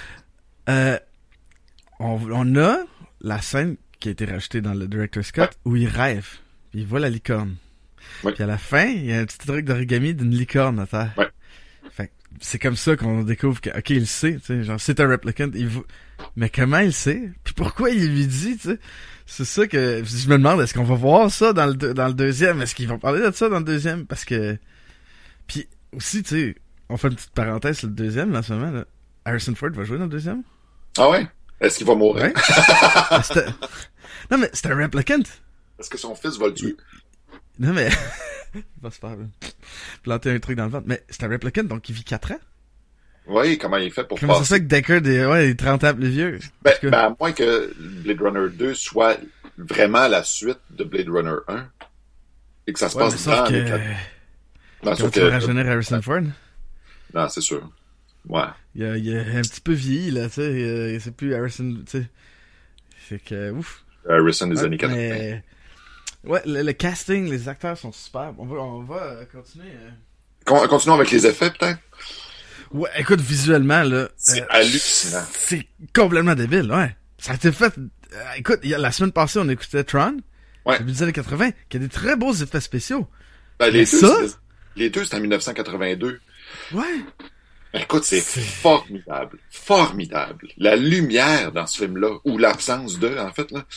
Euh, on, on a la scène qui a été rajoutée dans le Director's Cut où il rêve. Puis il voit la licorne. Ouais. Puis à la fin, il y a un petit truc d'origami d'une licorne à terre. Ouais. Fait que c'est comme ça qu'on découvre que, OK, il le sait, tu sais, genre, c'est un replicant, il vo... mais comment il sait? Puis pourquoi il lui dit, tu sais? C'est ça que, je me demande, est-ce qu'on va voir ça dans le, deux- dans le deuxième? Est-ce qu'ils vont parler de ça dans le deuxième? Parce que, puis aussi, tu sais, on fait une petite parenthèse sur le deuxième, là, en ce moment, là. Harrison Ford va jouer dans le deuxième? Ah ouais? Est-ce qu'il va mourir? Ouais. C'était- Non, mais c'est un replicant. Est-ce que son fils va le tuer? Non, mais, il va se faire, là, planter un truc dans le ventre. Mais c'est un replicant, donc il vit quatre ans. Oui, comment il fait pour Comment ça passer? se fait que Deckard est, ouais, il est trente ans plus vieux? Ben, En tout cas. ben, à moins que Blade Runner deux soit vraiment la suite de Blade Runner un. Et que ça se Ouais, mais passe sauf dans que, les quatre. Non, comment sauf tu vas que... rajeunir Harrison Ford? Non, c'est sûr. Ouais. Il a, il a un petit peu vieilli, là, tu sais, euh, c'est plus Harrison, tu sais. C'est que, ouf. Harrison des Ouais, années quatre-vingts. mais... Ouais, le, le casting, les acteurs sont super. On va, on va euh, continuer. euh. Con- Continuons avec les effets, peut-être? Ouais, écoute, visuellement, là... C'est euh, hallucinant. C'est complètement débile, ouais. Ça a été fait... euh, écoute, il y a- la semaine passée, on écoutait Tron, Ouais. début des années quatre-vingts, qui a des très beaux effets spéciaux. Ben, les, Mais deux, ça? c'est- les deux, c'est en dix-neuf cent quatre-vingt-deux. Ouais. Écoute, c'est C'est- formidable. Formidable. La lumière dans ce film-là, ou l'absence de, en fait, là.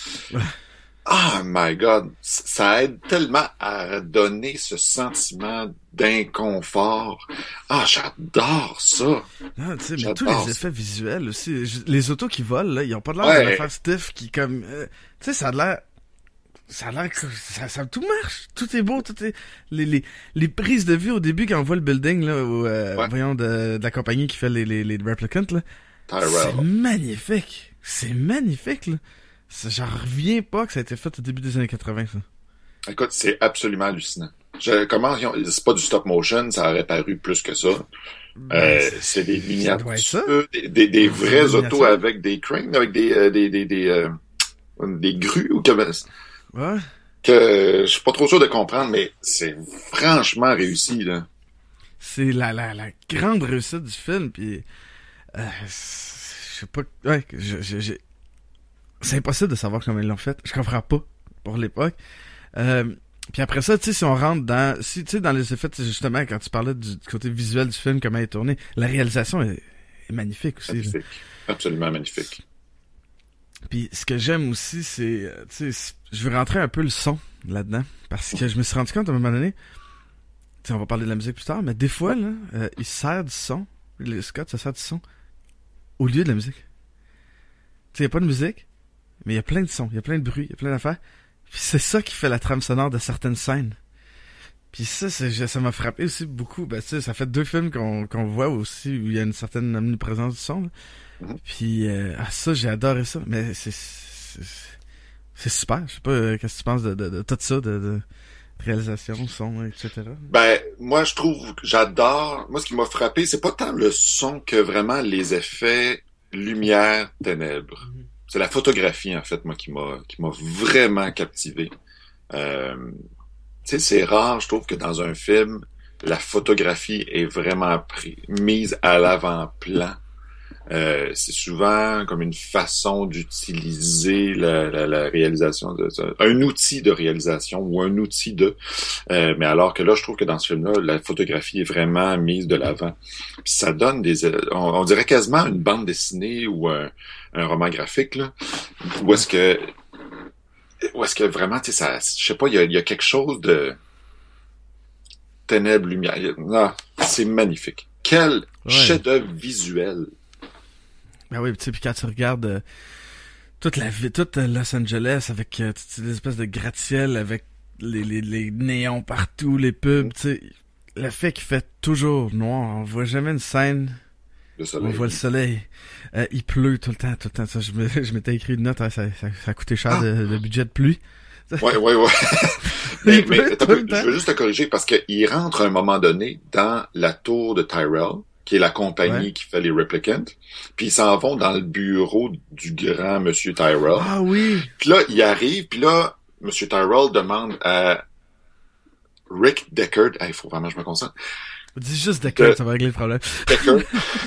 Oh my God. C- Ça aide tellement à donner ce sentiment d'inconfort. Ah, j'adore ça. Non, tu sais, mais J'adore tous les ça. effets visuels aussi. Je- Les autos qui volent, là, ils ont pas l'air Ouais. de le faire stiff, qui comme... euh, tu sais, ça a l'air... Ça a l'air que... Ça, ça, tout marche. Tout est beau, tout est... Les, les, les prises de vue au début, quand on voit le building, là, où, euh, Ouais. voyons, de, de la compagnie qui fait les, les, les replicants, là. C'est Tyrell. magnifique. C'est magnifique, là. Ça, j'en reviens pas que ça a été fait au début des années quatre-vingts, ça. Écoute, c'est absolument hallucinant. Je, comment ils ont- c'est pas du stop motion, ça aurait paru plus que ça. Euh, c'est des ça doit être ça. miniatures, des, des, des Des vrais miniatures. autos avec des cranes, avec des euh, des des des, euh, des grues ou que Ouais. que je suis pas trop sûr de comprendre, mais c'est franchement réussi là. C'est la, la, la grande réussite du film, puis euh, c'est- je sais pas, ouais, je, je, j'ai- c'est impossible de savoir comment ils l'ont fait. Je comprends pas pour l'époque. Euh, puis après ça, tu sais, si on rentre dans, si tu sais, dans les effets, tu sais, justement, quand tu parlais du, du côté visuel du film, comment il est tourné, la réalisation est, est magnifique aussi. là. Magnifique. Absolument magnifique. Puis ce que j'aime aussi, c'est, euh, tu sais, je veux rentrer un peu le son là-dedans, parce que je me suis rendu compte à un moment donné, tu sais, on va parler de la musique plus tard, mais des fois, là, euh, il sert du son, le Scott, ça sert du son, au lieu de la musique. Tu sais, il n'y a pas de musique, mais il y a plein de sons, il y a plein de bruit, il y a plein d'affaires, puis c'est ça qui fait la trame sonore de certaines scènes. Puis ça, c'est, ça m'a frappé aussi beaucoup, ben tu sais, ça fait deux films qu'on, qu'on voit aussi, où il y a une certaine omniprésence du son, là. Mhm. Puis euh, ah, ça, j'ai adoré ça. Mais c'est c'est, c'est super. Je sais pas euh, qu'est-ce que tu penses de, de, de tout ça, de, de réalisation, son, et cetera. Ben, moi, je trouve, j'adore. Moi, ce qui m'a frappé, c'est pas tant le son que vraiment les effets lumière, ténèbres. Mm-hmm. C'est la photographie, en fait, moi, qui m'a, qui m'a vraiment captivé. Euh, tu sais, c'est rare, je trouve, que dans un film, la photographie est vraiment pris, mise à l'avant-plan. Euh, c'est souvent comme une façon d'utiliser la, la, la réalisation, de, un outil de réalisation ou un outil de... Euh, mais alors que là, je trouve que dans ce film-là, la photographie est vraiment mise de l'avant. Puis ça donne des... On, on dirait quasiment une bande dessinée ou un, un roman graphique, là, où est-ce que... Où est-ce que vraiment, tu sais, ça... Je sais pas, il y a, il y a quelque chose de... Ténèbres, lumière... Non, c'est magnifique. Quel ouais. chef-d'œuvre visuel! Ben oui, tu sais, puis quand tu regardes euh, toute la vie, toute euh, Los Angeles avec euh, toutes les espèces de gratte-ciel avec les, les, les néons partout, les pubs, tu sais, le fait qu'il fait toujours noir, on voit jamais une scène, le soleil. On voit le soleil, euh, il pleut tout le temps, tout le temps, ça, je, me, je m'étais écrit une note, hein, ça, ça, ça a coûté cher ah. de, de budget de pluie. Ouais, ouais, ouais. mais mais peu, je veux juste te corriger parce qu'il rentre à un moment donné dans la tour de Tyrell, qui est la compagnie ouais. qui fait les Replicants, puis ils s'en vont dans le bureau du grand Monsieur Tyrell. Ah oui! Puis là, il arrive, puis là, Monsieur Tyrell demande à Rick Deckard, il hey, faut vraiment que je me concentre. Dis juste Deckard, de... ça va régler le problème. Deckard.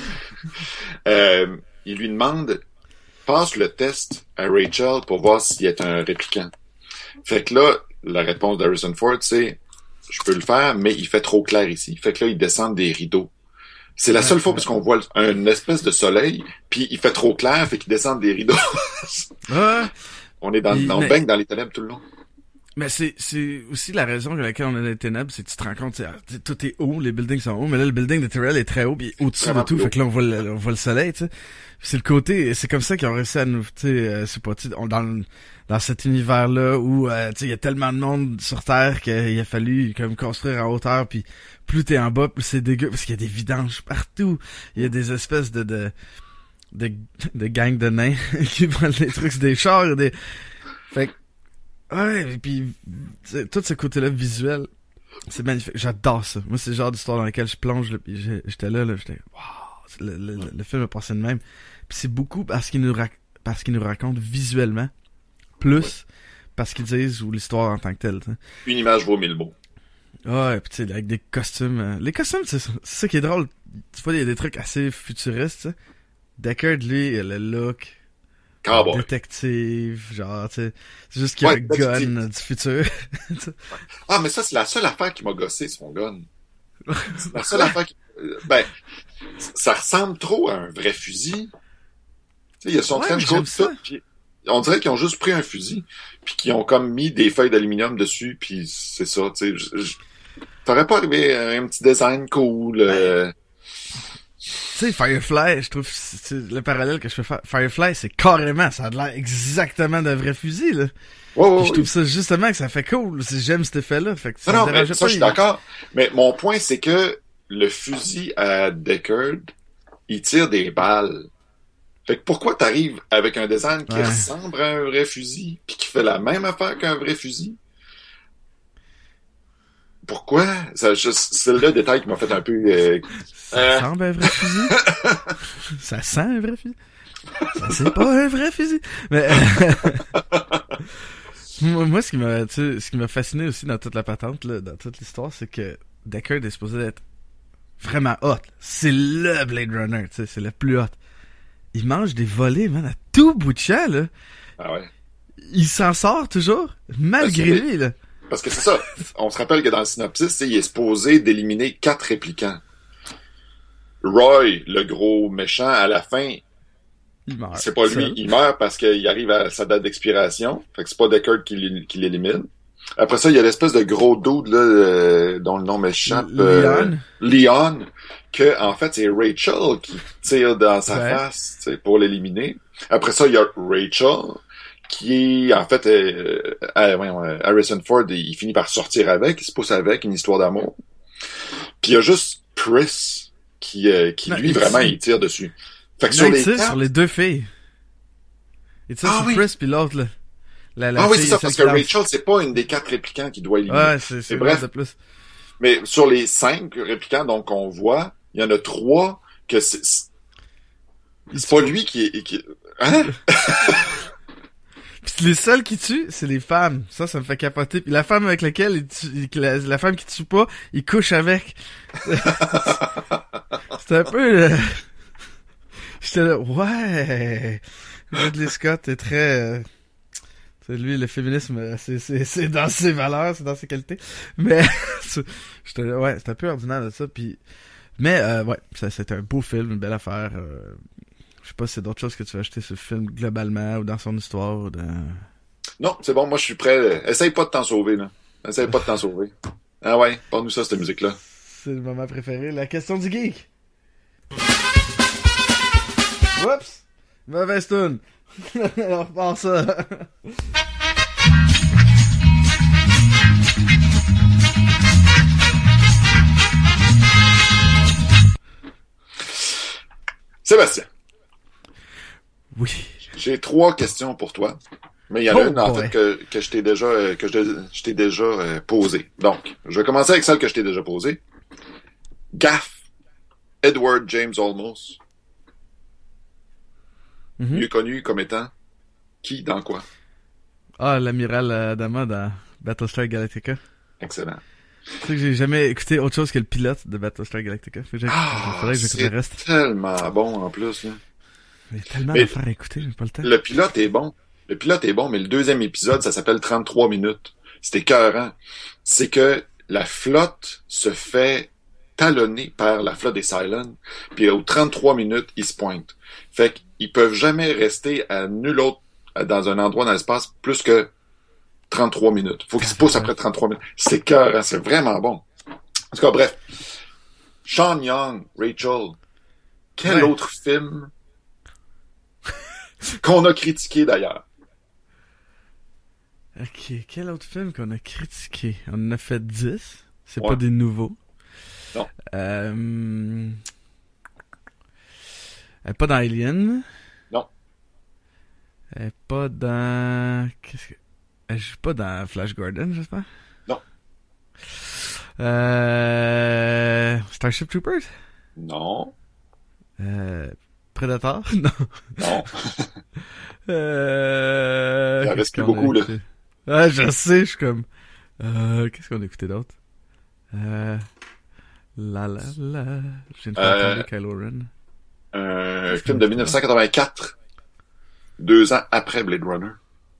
euh, il lui demande, passe le test à Rachel pour voir s'il est un répliquant. Fait que là, la réponse d'Harrison Ford, c'est, je peux le faire, mais il fait trop clair ici. Fait que là, ils descendent des rideaux. C'est la seule ouais, fois parce qu'on voit une espèce de soleil, puis il fait trop clair, fait qu'il descend des rideaux. ouais. On est dans, il, on mais, baigne dans les ténèbres tout le long. Mais c'est, c'est aussi la raison pour laquelle on est dans les ténèbres, c'est que tu te rends compte, t'sais, tout est haut, les buildings sont hauts, mais là, le building de Tyrell est très haut, puis au-dessus vraiment de tout, haut. Fait que là, on voit le, on voit le soleil, tu sais. C'est le côté, c'est comme ça qu'ils ont réussi à nous, tu sais, euh, c'est pas, tu sais, dans, dans cet univers-là où, euh, tu sais, il y a tellement de monde sur Terre qu'il a fallu, comme, construire en hauteur, puis plus t'es en bas, plus c'est dégueu, parce qu'il y a des vidanges partout. Il y a des espèces de, de, de, de gangs de nains qui prennent les trucs des chars, des, fait que, ouais, et puis, tout ce côté-là visuel, c'est magnifique. J'adore ça. Moi, c'est le genre d'histoire dans laquelle je plonge, là, puis j'étais là, là, j'étais, waouh, le, le, le, le film a passé de même. Puis c'est beaucoup parce qu'il nous, rac- parce qu'il nous raconte visuellement, plus ouais. parce qu'ils disent ou l'histoire en tant que telle. T'sais. Une image vaut mille mots. Ouais, pis tu sais, avec des costumes. Euh, les costumes, c'est ça, c'est ça qui est drôle. Tu vois, il y a des trucs assez futuristes, t'sais. Deckard, lui, il a le look. Cowboy. Détective, genre, tu sais. C'est juste qu'il y a ouais, un gun du futur. Ah, mais ça, c'est la seule affaire qui m'a gossé, son gun. C'est la seule affaire qui. Ben, ça ressemble trop à un vrai fusil. Tu sais, il y a son ouais, trench coat tout, pis on dirait qu'ils ont juste pris un fusil, puis qu'ils ont comme mis des feuilles d'aluminium dessus, puis c'est ça, tu sais. T'aurais pas arrivé un petit design cool. Ben, euh... Tu sais, Firefly, je trouve, c'est le parallèle que je peux faire. Firefly, c'est carrément, ça a l'air exactement d'un vrai fusil, là. Ouais, ouais, je trouve ça justement que ça fait cool. J'aime cet effet-là. Fait que ça non, me non, mais ça, pas, je suis d'accord. Mais mon point, c'est que le fusil à Deckard, il tire des balles. Fait que pourquoi t'arrives avec un design qui ouais. ressemble à un vrai fusil, puis qui fait la même affaire qu'un vrai fusil? Pourquoi? Ça, je, c'est le détail qui m'a fait un peu... Euh, ça euh... ressemble à un vrai fusil? Ça sent un vrai fusil? Ça, c'est pas un vrai fusil! Mais... moi, moi, ce qui m'a, tu sais, ce qui m'a fasciné aussi dans toute la patente, là, dans toute l'histoire, c'est que Deckard est supposé être vraiment hot. C'est le Blade Runner, tu sais, c'est le plus hot. Il mange des volets, man, à tout bout de champ, là. Ah ouais. Il s'en sort toujours, malgré parce lui, là. Parce que c'est ça. On se rappelle que dans le synopsis, il est supposé d'éliminer quatre réplicants. Roy, le gros méchant, à la fin, il meurt. C'est pas lui, seul. Il meurt parce qu'il arrive à sa date d'expiration. Fait que c'est pas Deckard qui, qui l'élimine. Après ça, il y a l'espèce de gros dude là, euh, dont le nom m'échappe. Leon. Euh, Leon. Que, en fait, c'est Rachel qui tire dans sa ouais. face pour l'éliminer. Après ça, il y a Rachel qui est, en fait, euh, euh, ouais, Harrison Ford, il finit par sortir avec, il se pousse avec, une histoire d'amour. Puis il y a juste Chris qui, euh, qui non, lui, il vraiment, tire. il tire dessus. Fait que non, sur il les tire cartes... sur les deux filles. Il tire ah, sur oui. Chris puis l'autre, là. La, la ah oui, fille, c'est ça, celle parce qui que danse. Rachel, c'est pas une des quatre réplicants qui doit éliminer. Ouais, c'est, c'est Mais bref bref. de plus. Mais sur les cinq réplicants, donc, on voit, il y en a trois que c'est, c'est pas lui qui est, qui, hein? Pis les seuls qui tuent, c'est les femmes. Ça, ça me fait capoter. Puis la femme avec laquelle il tue, la, la femme qui tue pas, il couche avec. C'est un peu... Euh... J'étais là, ouais... Ridley Scott est très... Euh... C'est lui, le féminisme, c'est, c'est, c'est dans ses valeurs, c'est dans ses qualités. Mais... J'étais là, ouais, c'est un peu ordinaire de ça. Puis... Mais, euh, ouais, ça, c'était un beau film, une belle affaire. Euh... Je sais pas si c'est d'autres choses que tu veux acheter sur le film globalement ou dans son histoire. Ou dans... Non, c'est bon, moi je suis prêt. Essaye pas de t'en sauver, là. Essaye pas de t'en sauver. Ah ouais, parle-nous ça, cette musique-là. C'est le moment préféré. La question du geek. Oups! Mauvaise tune. On repart ça. Sébastien. Oui. J'ai trois questions pour toi. Mais il y en a Oh une, en boy. fait, que, que je t'ai déjà, euh, que je, je t'ai déjà euh, posée. Donc, je vais commencer avec celle que je t'ai déjà posée. Gaff, Edward James Olmos, Mhm. mieux connu comme étant qui dans quoi? Ah, l'amiral Adama dans Battlestar Galactica. Excellent. Tu sais que j'ai jamais écouté autre chose que le pilote de Battlestar Galactica. Fait que j'ai- Ah, faudrait que j'écoute c'est le reste. tellement bon en plus. Là. Il y a tellement Mais- d'affaires à écouter, j'ai pas le temps. Le pilote est bon. Le pilote est bon, mais le deuxième épisode, ça s'appelle trente-trois minutes. C'est écœurant. C'est que la flotte se fait talonner par la flotte des Cylons, puis au trente-trois minutes, ils se pointent. Fait qu'ils peuvent jamais rester à nul autre dans un endroit dans l'espace plus que trente-trois minutes. Faut qu'ils se poussent après trente-trois minutes. C'est écœurant, c'est vraiment bon. En tout cas, bref. Sean Young, Rachel, quel Ouais. autre film qu'on a critiqué d'ailleurs? Ok, quel autre film qu'on a critiqué? On en a fait dix. C'est Ouais. pas des nouveaux. Non. Euh... Elle est pas dans Alien. Non. Elle est pas dans... Qu'est-ce que... Elle joue pas dans Flash Gordon, j'espère? Non. Euh... Starship Troopers? Non. Euh... Predator? Non. Non. Euh... Il en qu'est-ce reste plus qu'on a beaucoup, là. écouté? Ouais, je sais, je suis comme... Euh... Qu'est-ce qu'on a écouté d'autre? Euh... La la la... Je viens de faire Euh, tomber Kylo Ren. Un film de dix-neuf cent quatre-vingt-quatre, deux ans après Blade Runner.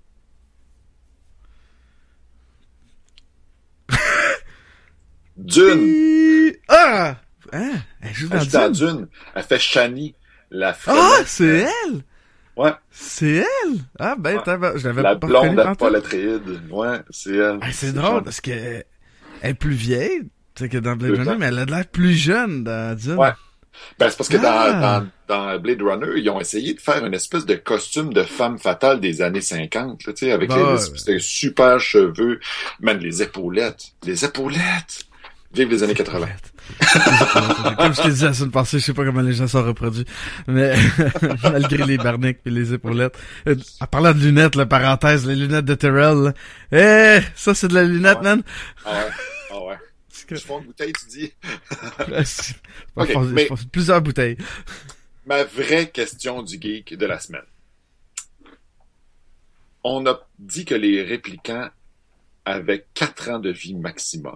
Dune. Hi- Ah! Hein? Elle joue dans Elle joue dans Dune? Dune. Elle fait Shani, la Ah! frêlette. C'est elle? Ouais, C'est elle? Ah ben, Ouais. t'as- je l'avais la pas blonde reconnue à pantoute. Paul Atreides. Ouais, c'est elle. Ah, c'est drôle Shani. parce que elle est plus vieille tu sais, que dans Blade Deux Runner, ans. mais elle a l'air plus jeune dans Dune. Ouais. Ben, c'est parce que Ah. dans, dans, dans Blade Runner, ils ont essayé de faire une espèce de costume de femme fatale des années cinquante, là, tu sais, avec Bah les, ouais. les, les super cheveux, même les épaulettes. Les épaulettes! Vive les années quatre-vingts. Comme je t'ai dit la semaine passée, je sais pas comment les gens sont reproduits. Mais malgré les barniques et les épaulettes. Euh, en parlant de lunettes, la parenthèse, les lunettes de Terrell. là. Eh, ça c'est de la lunette, Ouais. man. Ah ouais, ah ouais. C'est que- Du fond de bouteille, tu dis? c'est pas Ok, fort- mais- je pense plusieurs bouteilles. Ma vraie question du geek de la semaine. On a dit que les réplicants avaient quatre ans de vie maximum.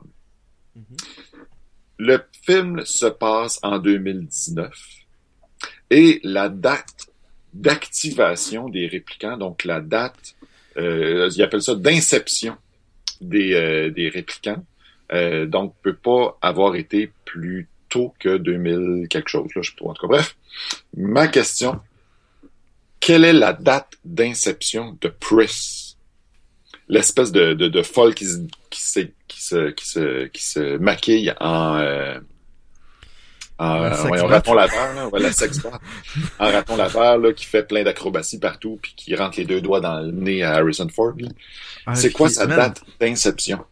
Le film se passe en deux mille dix-neuf et la date d'activation des réplicants, donc la date, euh, ils appellent ça d'inception des, euh, des réplicants, euh, donc peut pas avoir été plus tôt que deux mille quelque chose, là, je sais pas. En tout cas, bref, ma question, quelle est la date d'inception de Pris? L'espèce de, de, de folle qui se, qui se, qui se, qui se, qui se maquille en, euh, en, Un euh, sex voyons, bot. raton laveur, là, ouais, la sex bot. En raton laveur, là, qui fait plein d'acrobaties partout, puis qui rentre les deux doigts dans le nez à Harrison Ford. là. Ah, C'est quoi ok, sa man, date d'inception?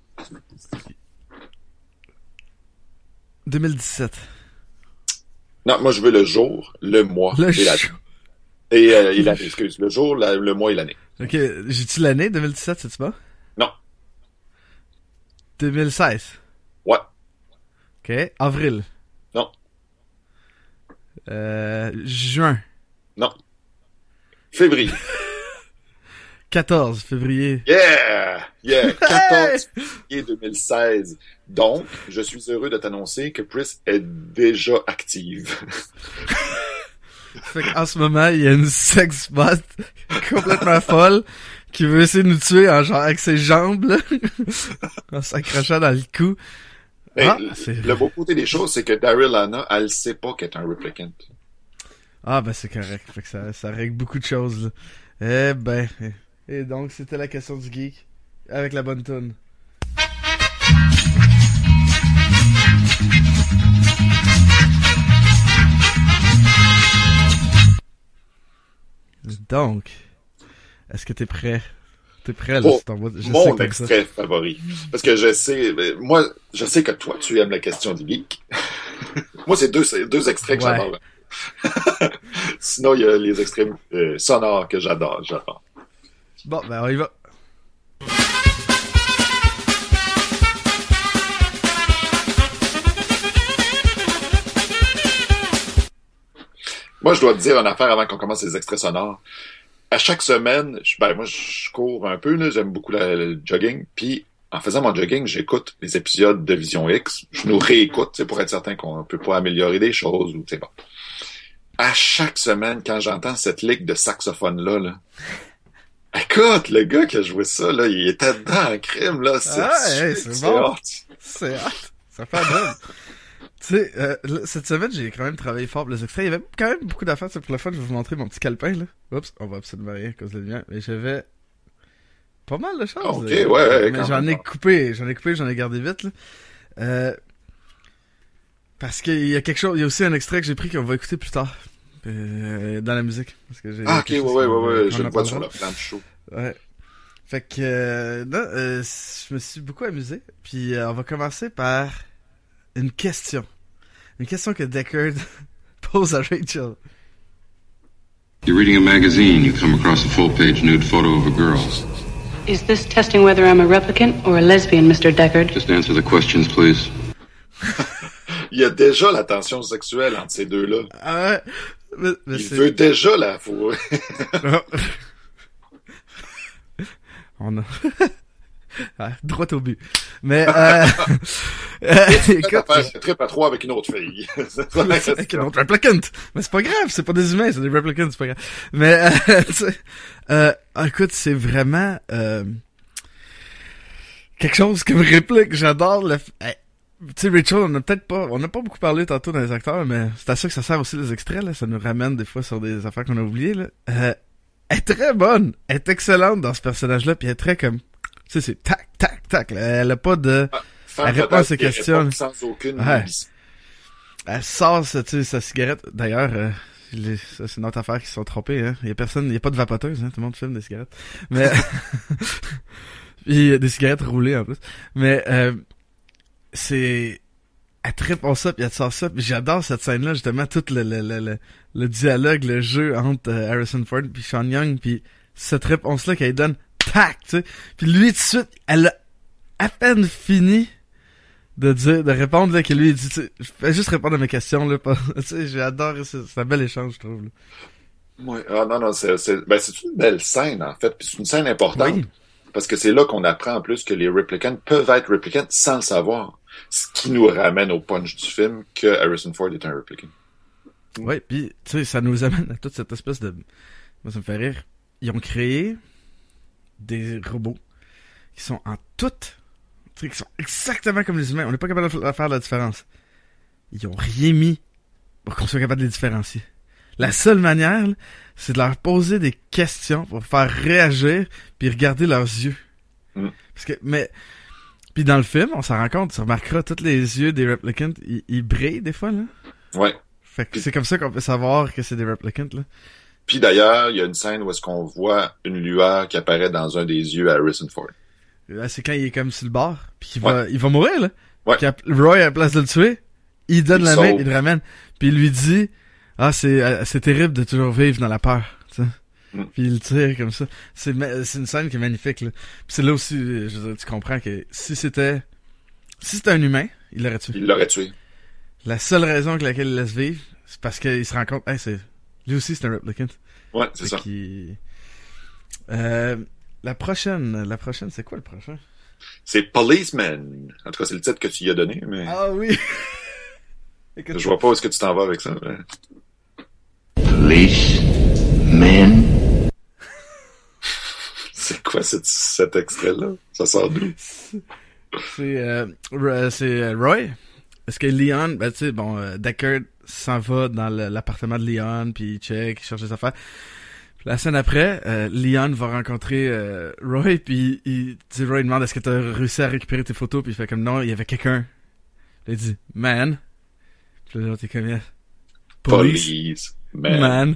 deux mille dix-sept. Non, moi, je veux le jour, le mois Le et la ch- Et, euh, et l'année, excuse, le jour, la, le mois et l'année. Ok, j'ai-tu l'année deux mille dix-sept, c'est-tu bon? Non. deux mille seize. Ouais. Ok, avril. Non. Euh, juin. Non. Février. quatorze février. Yeah! Yeah! quatorze février deux mille seize. Donc, je suis heureux de t'annoncer que Pris est déjà active. Fait qu'en ce moment, il y a une sex bot complètement folle qui veut essayer de nous tuer en genre avec ses jambes, là, en s'accrochant dans le cou. Mais Ah, le, c'est... le beau côté des choses, c'est que Daryl Hannah, elle sait pas qu'elle est un replicant. Ah, ben c'est correct. Fait que ça, ça règle beaucoup de choses, là. Eh ben... Et donc, c'était la question du geek, avec la bonne toune. Donc, est-ce que t'es prêt? T'es prêt, là? Oh, je t'envoie- je sais mon comme extrait favori. Parce que je sais, moi, je sais que toi, tu aimes la question du geek. Moi, c'est deux, c'est deux extraits que Ouais. j'adore. Sinon, il y a les extraits euh, sonores que j'adore, j'adore. ça. Bon, ben on y va. Moi, je dois te dire une affaire avant qu'on commence les extraits sonores. À chaque semaine, je, ben moi, je cours un peu, là, j'aime beaucoup la- le jogging. Puis, en faisant mon jogging, j'écoute les épisodes de Vision X. Je nous réécoute, c'est pour être certain qu'on peut pas améliorer des choses ou c'est bon. À chaque semaine, quand j'entends cette ligue de saxophone-là, là, écoute, le gars qui a joué ça, là, il était dedans en crime, là. C'est, Ah, hey, c'est c'est bon. hot. C'est hâte. Ça fait drôle. Tu sais, euh, là, cette semaine, j'ai quand même travaillé fort pour les extraits. Il y avait quand même beaucoup d'affaires. C'est pour le fun, je vais vous montrer mon petit calepin, là. Oups, on va absolument rien à cause de la lumière. Mais j'avais pas mal de choses. Ok, euh, ouais, ouais, mais quand j'en même. ai coupé, j'en ai coupé, j'en ai gardé vite, là. Euh, parce qu'il y a quelque chose, il y a aussi un extrait que j'ai pris qu'on va écouter plus tard. Euh, dans la musique. Parce que j'ai Ah, ok, ouais, quelque chose ouais, qu'on- ouais, ouais, qu'on je en le vois sur parlera. le plan de show. Ouais. Fait que, euh, non, euh, je me suis beaucoup amusé. Puis, euh, on va commencer par une question. Une question que Deckard pose à Rachel. You're reading a magazine, you come across a full-page nude photo of a girl. Is this testing whether I'm a replicant or a lesbian, Mister Deckard? Just answer the questions, please. Il y a déjà la tension sexuelle entre ces deux-là. Ah ouais. Mais, mais Il c'est... veut déjà la fourrer. On a... ah, droit au but. Mais, euh... euh écoute... Un trip à trois avec une autre fille. C'est ça la question. Avec un autre replicant. Mais c'est pas grave, c'est pas des humains, c'est des replicants, c'est pas grave. Mais, euh, tu sais, euh, écoute, c'est vraiment, euh, quelque chose comme réplique, j'adore le, f- hey, tu sais, Rachel, on a peut-être pas, on n'a pas beaucoup parlé tantôt dans les acteurs, mais c'est à ça que ça sert aussi les extraits, là, ça nous ramène des fois sur des affaires qu'on a oubliées, là. Euh, elle est très bonne, elle est excellente dans ce personnage-là, puis elle est très comme, tu sais, c'est tac, tac, tac, là. Elle a pas de, Femme Elle répond fatale à ses qui questions. répond sans aucune Ouais. malice. elle sort sa, tu sais, sa cigarette. D'ailleurs, euh, les- ça, c'est une autre affaire qui se sont trompés, hein. Il y a personne, il y a pas de vapoteuse, hein. Tout le monde filme des cigarettes. Mais, puis, il y a des cigarettes roulées, en plus. Mais, euh, c'est, elle trippe en ça, puis elle sort ça, puis j'adore cette scène-là, justement, tout le, le, le, le, le dialogue, le jeu entre euh, Harrison Ford puis Sean Young, puis cette réponse-là qu'elle donne, tac, tu sais. Puis lui, tout de suite, elle a à peine fini de dire, de répondre, là, que lui, il dit, tu sais, je fais juste répondre à mes questions, là, pas, tu sais, j'ai adoré, c'est c'est un bel échange, je trouve, là. Ouais. Ah non, non, c'est, c'est, ben, c'est une belle scène, en fait, puis c'est une scène importante. Oui. Parce que c'est là qu'on apprend en plus que les replicants peuvent être replicants sans le savoir. Ce qui nous ramène au punch du film que Harrison Ford est un replicant. Ouais, puis tu sais, ça nous amène à toute cette espèce de... Moi, ça me fait rire. Ils ont créé des robots qui sont en toutes... Tu sais, qui sont exactement comme les humains. On n'est pas capable de fa- faire la différence. Ils ont rien mis pour qu'on soit capable de les différencier. La seule manière, là, c'est de leur poser des questions pour faire réagir puis regarder leurs yeux. Mm. Parce que, mais... Puis dans le film, on s'en rend compte, tu remarqueras, tous les yeux des replicants, ils, ils brillent des fois, là. Ouais. Fait que c'est comme ça qu'on peut savoir que c'est des replicants, là. Puis d'ailleurs, il y a une scène où est-ce qu'on voit une lueur qui apparaît dans un des yeux à Harrison Ford. Là, c'est quand il est comme sur le bord, puis il va, Ouais. il va mourir, là. Ouais. Puis à- Roy, à la place de le tuer, il donne Il la sauve. main, il le ramène, puis il lui dit, ah, c'est, euh, c'est terrible de toujours vivre dans la peur. Mm. Puis il le tire comme ça. C'est, ma- c'est une scène qui est magnifique, là. Puis c'est là aussi, je veux dire, tu comprends que si c'était... Si c'était un humain, il l'aurait tué. Il l'aurait tué. La seule raison pour laquelle il laisse vivre, c'est parce qu'il se rend compte... Hey, c'est... Lui aussi, c'est un replicant. Ouais, c'est Fait ça. qu'il- Euh, la prochaine, la prochaine, c'est quoi le prochain? C'est Policeman. En tout cas, c'est le titre que tu y as donné, mais Ah oui! Écoute, je vois pas où est-ce que tu t'en vas avec ça. mais- Policemen. C'est quoi cet, cet extrait-là? Ça sort d'où? c'est euh, Ro- c'est euh, Roy. Parce que Leon, ben tu sais, bon, euh, Deckard s'en va dans le- l'appartement de Leon, puis il check, il cherche des affaires. Puis la scène après, euh, Leon va rencontrer euh, Roy, puis il, tu sais, Roy il demande est-ce que t'as réussi à récupérer tes photos, puis il fait comme non, il y avait quelqu'un. Puis il dit man. Puis là, l'autre est comme yeah. Police. Police. Man. Man.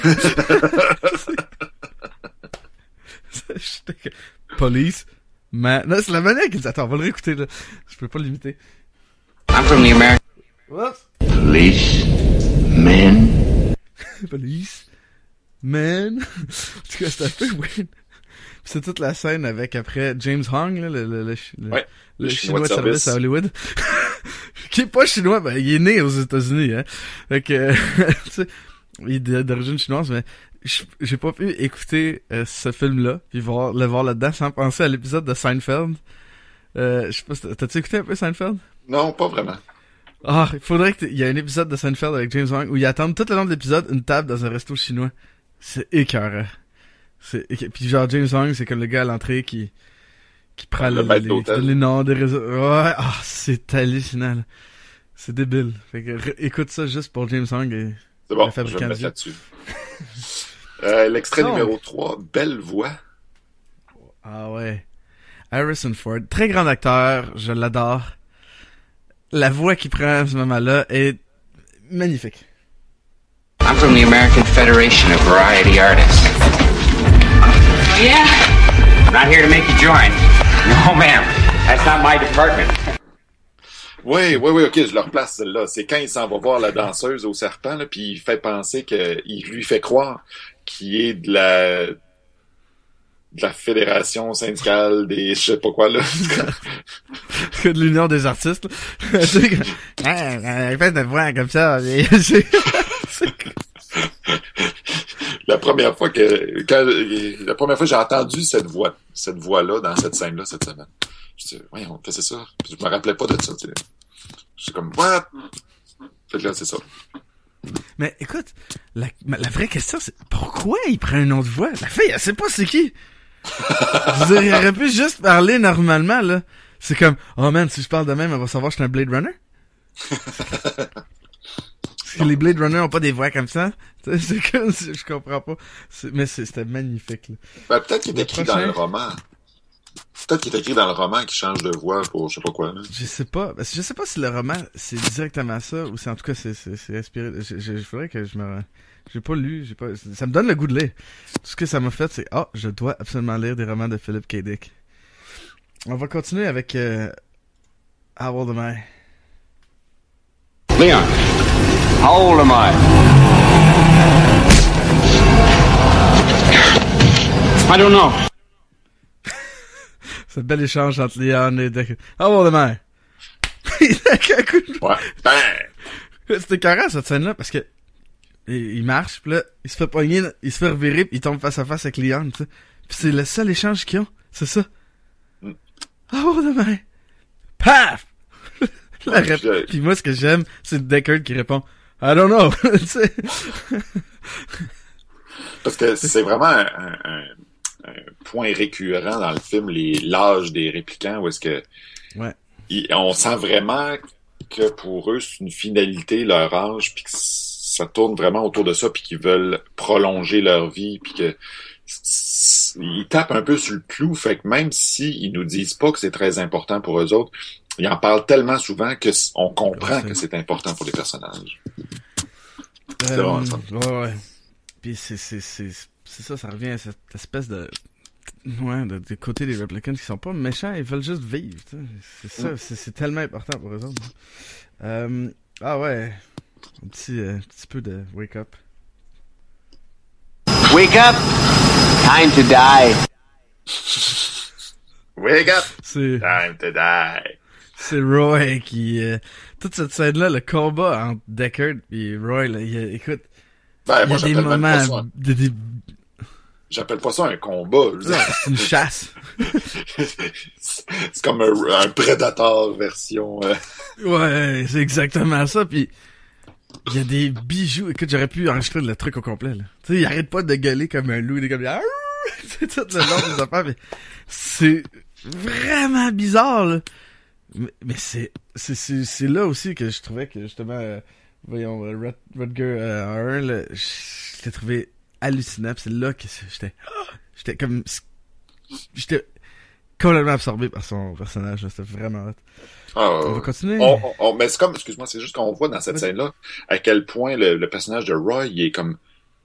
J'étais que- Police. Man. Non, c'est la manière qu'il dit. Attends, on va le réécouter, là. Je peux pas l'imiter. I'm from the American. What? Policemen. Police. Man. En tout cas, c'est un peu weird. Puis c'est toute la scène avec, après, James Hong, là, le, le, le, le, Ouais, le chinois de service à Hollywood. Qui est pas chinois, ben, il est né aux États-Unis, hein. Fait que, tu sais, il est d'origine chinoise, mais j- j'ai pas pu écouter euh, ce film-là, puis voir, le voir là-dedans sans penser à l'épisode de Seinfeld. Euh, je sais pas, si t'as- t'as-tu écouté un peu Seinfeld? Non, pas vraiment. Ah, il faudrait que t- il y a un épisode de Seinfeld avec James Hong où ils attendent tout le long de l'épisode une table dans un resto chinois. C'est écœurant. C'est écœur- Puis genre James Hong, c'est comme le gars à l'entrée qui qui prend Le le, maître les, d'hôtel. qui donne les noms des réseaux. Ouais, ah, c'est hallucinant. là. C'est débile. Fait que ré- écoute ça juste pour James Hong et C'est bon, Le je vais fabricant me de mettre yeux. là-dessus. euh, l'extrait Donc. numéro trois, Belle voix. ah ouais. Harrison Ford, très grand acteur, je l'adore. La voix qu'il prend à ce moment-là est magnifique. I'm from the American Federation of Variety Artists. Oh, yeah? I'm not here to make you join. No, ma'am. That's not my department. Oui, oui, oui, ok, je le replace celle-là. C'est quand il s'en va voir la danseuse au serpent, là, puis il fait penser que, il lui fait croire qu'il est de la, de la fédération syndicale des, je sais pas quoi, là. Que de l'union des artistes. là. Tu sais, comme, ah, ah, fait de voix comme ça. mais c'est- c'est- La première fois que, quand, la première fois que j'ai entendu cette voix, cette voix-là dans cette scène-là cette semaine. Je dis, voyons, qu'est-ce que c'est ça? Puis je me rappelais pas de ça, tu sais. Je suis comme, what? Fait que là, c'est ça. Mais écoute, la, la vraie question, c'est pourquoi il prend un nom de voix? La fille, elle sait pas c'est qui. Je veux dire, il aurait pu juste parler normalement, là. C'est comme, oh man, si je parle de même, elle va savoir que je suis un Blade Runner. Parce que les Blade Runner ont pas des voix comme ça. Tu sais, c'est comme, je comprends pas. C'est- mais c'est- c'était magnifique, là. Ben, peut-être qu'il est Le écrit prochain. dans le roman. Peut-être qu'il est écrit dans le roman qu'il change de voix pour je sais pas quoi, là. Je sais pas. Parce que je sais pas si le roman, c'est directement ça, ou c'est en tout cas, c'est, c'est, c'est inspiré. Je, je, je faudrait que je me, j'ai pas lu, j'ai pas, ça me donne le goût de lire. Tout ce que ça m'a fait, c'est, ah, je dois absolument lire des romans de Philip K. Dick. On va continuer avec, euh, How Old Am I? Leon, how old am I? I don't know. C'est un bel échange entre Leon et Deckard. How old am I? Il a un coup de- Ouais. Ben! C'était carré cette scène-là parce que il, il marche, pis là, il se fait pogner, il se fait revirer, pis il tombe face à face avec Leon, tu sais. Pis c'est le seul échange qu'ils ont, c'est ça. Mm. Oh, demain! Paf! La Ouais, rép- puis, euh, Pis moi, ce que j'aime, c'est Deckard qui répond I don't know, tu sais. Parce que c'est vraiment un, un- un- un point récurrent dans le film, les l'âge des répliquants, où est-ce que Ouais. ils- on sent vraiment que pour eux, c'est une finalité, leur âge, puis que ça tourne vraiment autour de ça, puis qu'ils veulent prolonger leur vie, puis que s- ils tapent un peu sur le clou, fait que même s'ils nous disent pas que c'est très important pour eux autres, ils en parlent tellement souvent que s- on comprend Ouais, c'est- que c'est important pour les personnages. C'est Euh, vraiment ça. ouais, ouais. Pis c'est, c'est, c'est, c'est ça, ça revient à cette espèce de, ouais, de, de côté des replicants qui sont pas méchants, ils veulent juste vivre, tu sais. C'est ça, Mm. c'est, c'est tellement important pour eux autres. Euh, ah ouais, un petit, euh, petit peu de wake up. Wake up! Time to die. Wake up! C'est, Time to die. c'est Roy qui... Euh, toute cette scène-là, le combat entre Deckard et Roy, là, il, écoute, Ben, il y moi, a des j'appelle même pas ça. moments... Des, des... J'appelle pas ça un combat. je veux dire. C'est une chasse. C'est comme un, un Predator version... euh, Ouais, c'est exactement ça, pis il y a des bijoux. Écoute, j'aurais pu enregistrer le truc au complet, là. Tu sais, il arrête pas de gueuler comme un loup, il est comme... Arrrr! C'est tout le long des affaires, mais c'est vraiment bizarre, là. Mais, mais c'est, c'est, c'est, c'est là aussi que je trouvais que, justement, euh, voyons, euh, Rut, Rutger euh, Hauer, là, je, je l'ai trouvé hallucinant, pis c'est là que j'étais... J'étais comme... J'étais complètement absorbé par son personnage, là. C'était vraiment hot. Ah, On va continuer. On, on, on- mais c'est comme, excuse-moi, c'est juste qu'on voit dans cette Vas-y. scène-là à quel point le, le personnage de Roy, il est comme...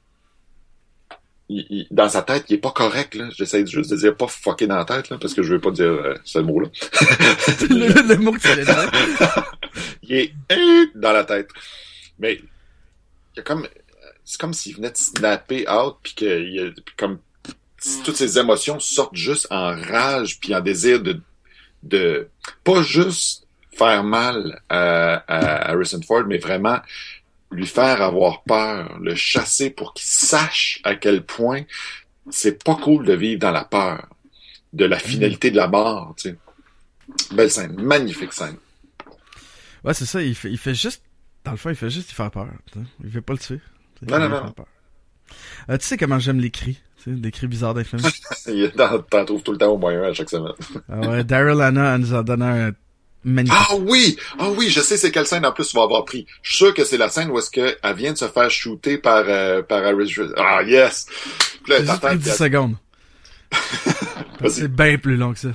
Il, il- dans sa tête, il est pas correct, là. J'essaie juste de dire pas fucké dans la tête, là, parce que je veux pas dire euh, ce mot-là. le, le mot que tu allais dire. Il est euh, dans la tête. Mais il y a comme... C'est comme s'il venait de snapper out, puis que il y a, puis comme toutes ses émotions sortent juste en rage, puis en désir de... de pas juste faire mal à, à Harrison Ford, mais vraiment lui faire avoir peur, le chasser pour qu'il sache à quel point c'est pas cool de vivre dans la peur, de la finalité de la mort, tu sais. Belle scène, magnifique scène. Ouais, c'est ça, il fait, il fait juste, dans le fond, il fait juste y faire peur. Tu sais. Il veut pas le tuer. Tu sais, Non, il non, veut non. faire peur. Euh, tu sais comment j'aime les cris, tu sais, des cris bizarres des films. Il est dans- T'en trouves tout le temps au moins un à chaque semaine. Ah ouais, Daryl Hannah nous a donné un magnifique. Ah oui! Ah oui, je sais c'est quelle scène en plus tu vas avoir pris. Je suis sûr que c'est la scène où est-ce que elle vient de se faire shooter par, euh, par Harrison. Ah yes! Puis là, J'ai juste t'entends pris qu'il dix y a- secondes. Vas-y. C'est bien plus long que ça.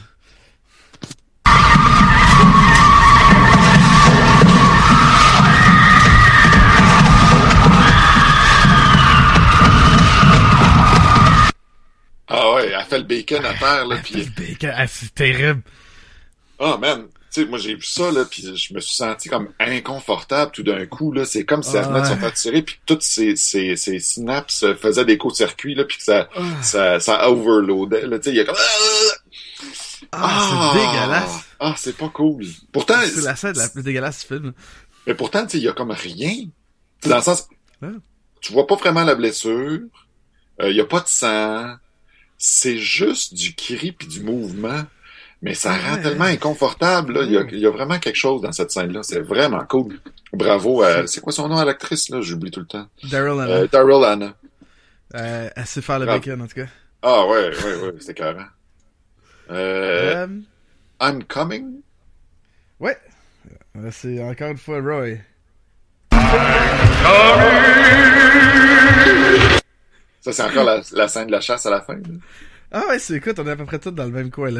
Ah ouais, elle fait le bacon à terre, là, pis... Le bacon, ah, c'est terrible. Ah, man! Tu sais, moi, j'ai vu ça, là, pis je me suis senti comme inconfortable tout d'un coup, là. C'est comme si elle venait de se Ouais. faire tirer, pis toutes ses, ses, ses synapses faisaient des courts-circuits, là, pis que ça, Ah. ça, ça overloadait, là. Tu sais, il y a comme... Ah, c'est dégueulasse. Ah, c'est pas cool. Pourtant... C'est la scène la plus dégueulasse du film. Mais pourtant, tu sais, il y a comme rien. T'sais, dans le sens... Ah. Tu vois pas vraiment la blessure. Il y a pas de sang. C'est juste du cri puis du mouvement. Mais ça rend Ouais. tellement inconfortable, là. Il y a, Mm. il y a vraiment quelque chose dans cette scène-là. C'est vraiment cool. Bravo à... C'est quoi son nom à l'actrice, là? J'oublie tout le temps. Daryl Hannah. Euh, Daryl Hannah. Euh, elle sait faire le Bravo. bacon, en tout cas. Ah, ouais, ouais, ouais. C'était carré. Euh, Euh, I'm Coming? ouais. Euh, C'est encore une fois Roy. Ça, c'est encore la, la scène de la chasse à la fin, là. Ah ouais, c'est écoute, on est à peu près tous dans le même coin, là.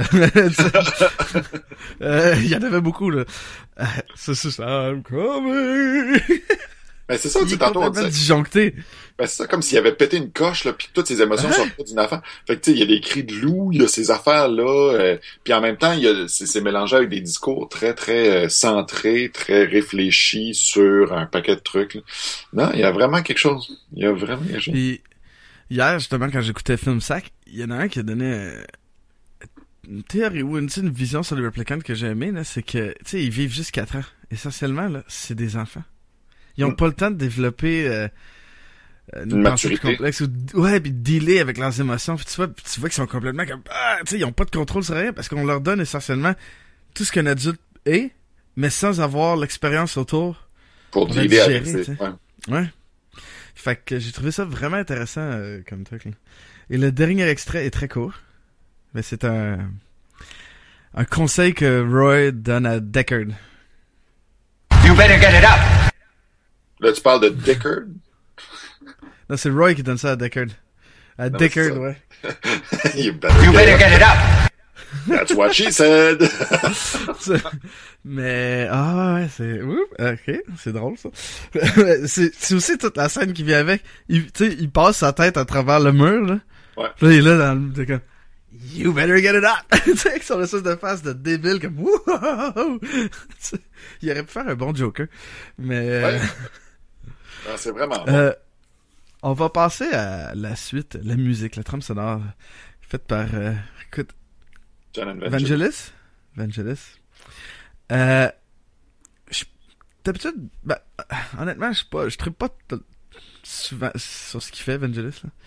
Euh, Il y en avait beaucoup, là. Euh, c'est ça, I'm coming! Mais c'est ça, tu Il sais, est tantôt, on complètement disait... disjoncté. Ben, c'est ça, comme s'il avait pété une coche, là, puis toutes ses émotions Hein? sortaient d'une affaire. Fait que, tu sais, il y a des cris de loup, il y a ces affaires-là, euh, puis en même temps, il y a, c'est, c'est mélangé avec des discours très, très euh, centrés, très réfléchis sur un paquet de trucs, là. Non, il y a vraiment quelque chose. Il y a vraiment quelque chose. Puis, hier, justement, quand j'écoutais Film Sack, il y en a un qui a donné euh, une théorie ou une, tu sais, une vision sur les replicants que j'ai aimé, là, c'est que, tu sais, ils vivent juste quatre ans. Essentiellement, là, c'est des enfants. Ils ont Mm. pas le temps de développer euh, une, Une pensée plus maturité. complexe ou, ouais, puis de dealer avec leurs émotions. Puis tu vois, puis tu vois qu'ils sont complètement comme, ah, tu sais, ils ont pas de contrôle sur rien parce qu'on leur donne essentiellement tout ce qu'un adulte est, mais sans avoir l'expérience autour. Pour on va dealer digérer, avec, tu c'est, sais. ouais. Ouais. Fait que j'ai trouvé ça vraiment intéressant euh, comme truc. Là. Et le dernier extrait est très court. Mais c'est un un conseil que Roy donne à Deckard. You better get it up. Là, tu parles de Deckard? Non, c'est Roy qui donne ça à Deckard. À Non, Deckard, c'est ça. ouais. you better, You get, better it. get it up. That's what she said! C'est- Mais ah ouais, c'est oups, ok, c'est drôle ça. c'est c'est aussi toute la scène qui vient avec. Il, tu sais, il passe sa tête à travers le mur là. Ouais. Là, il est là dans le t'es comme You better get it up. Tu sais, avec son espèce de face de débile comme wouhou. Il aurait pu faire un bon Joker, mais Ouais. Non, c'est vraiment bon. euh, On va passer à la suite, la musique, la trame sonore faite par, euh, écoute, John and Vangelis. Vangelis. Euh, je, d'habitude, ben, honnêtement, je sais pas, je tripe pas t- souvent sur ce qu'il fait, Vangelis, là.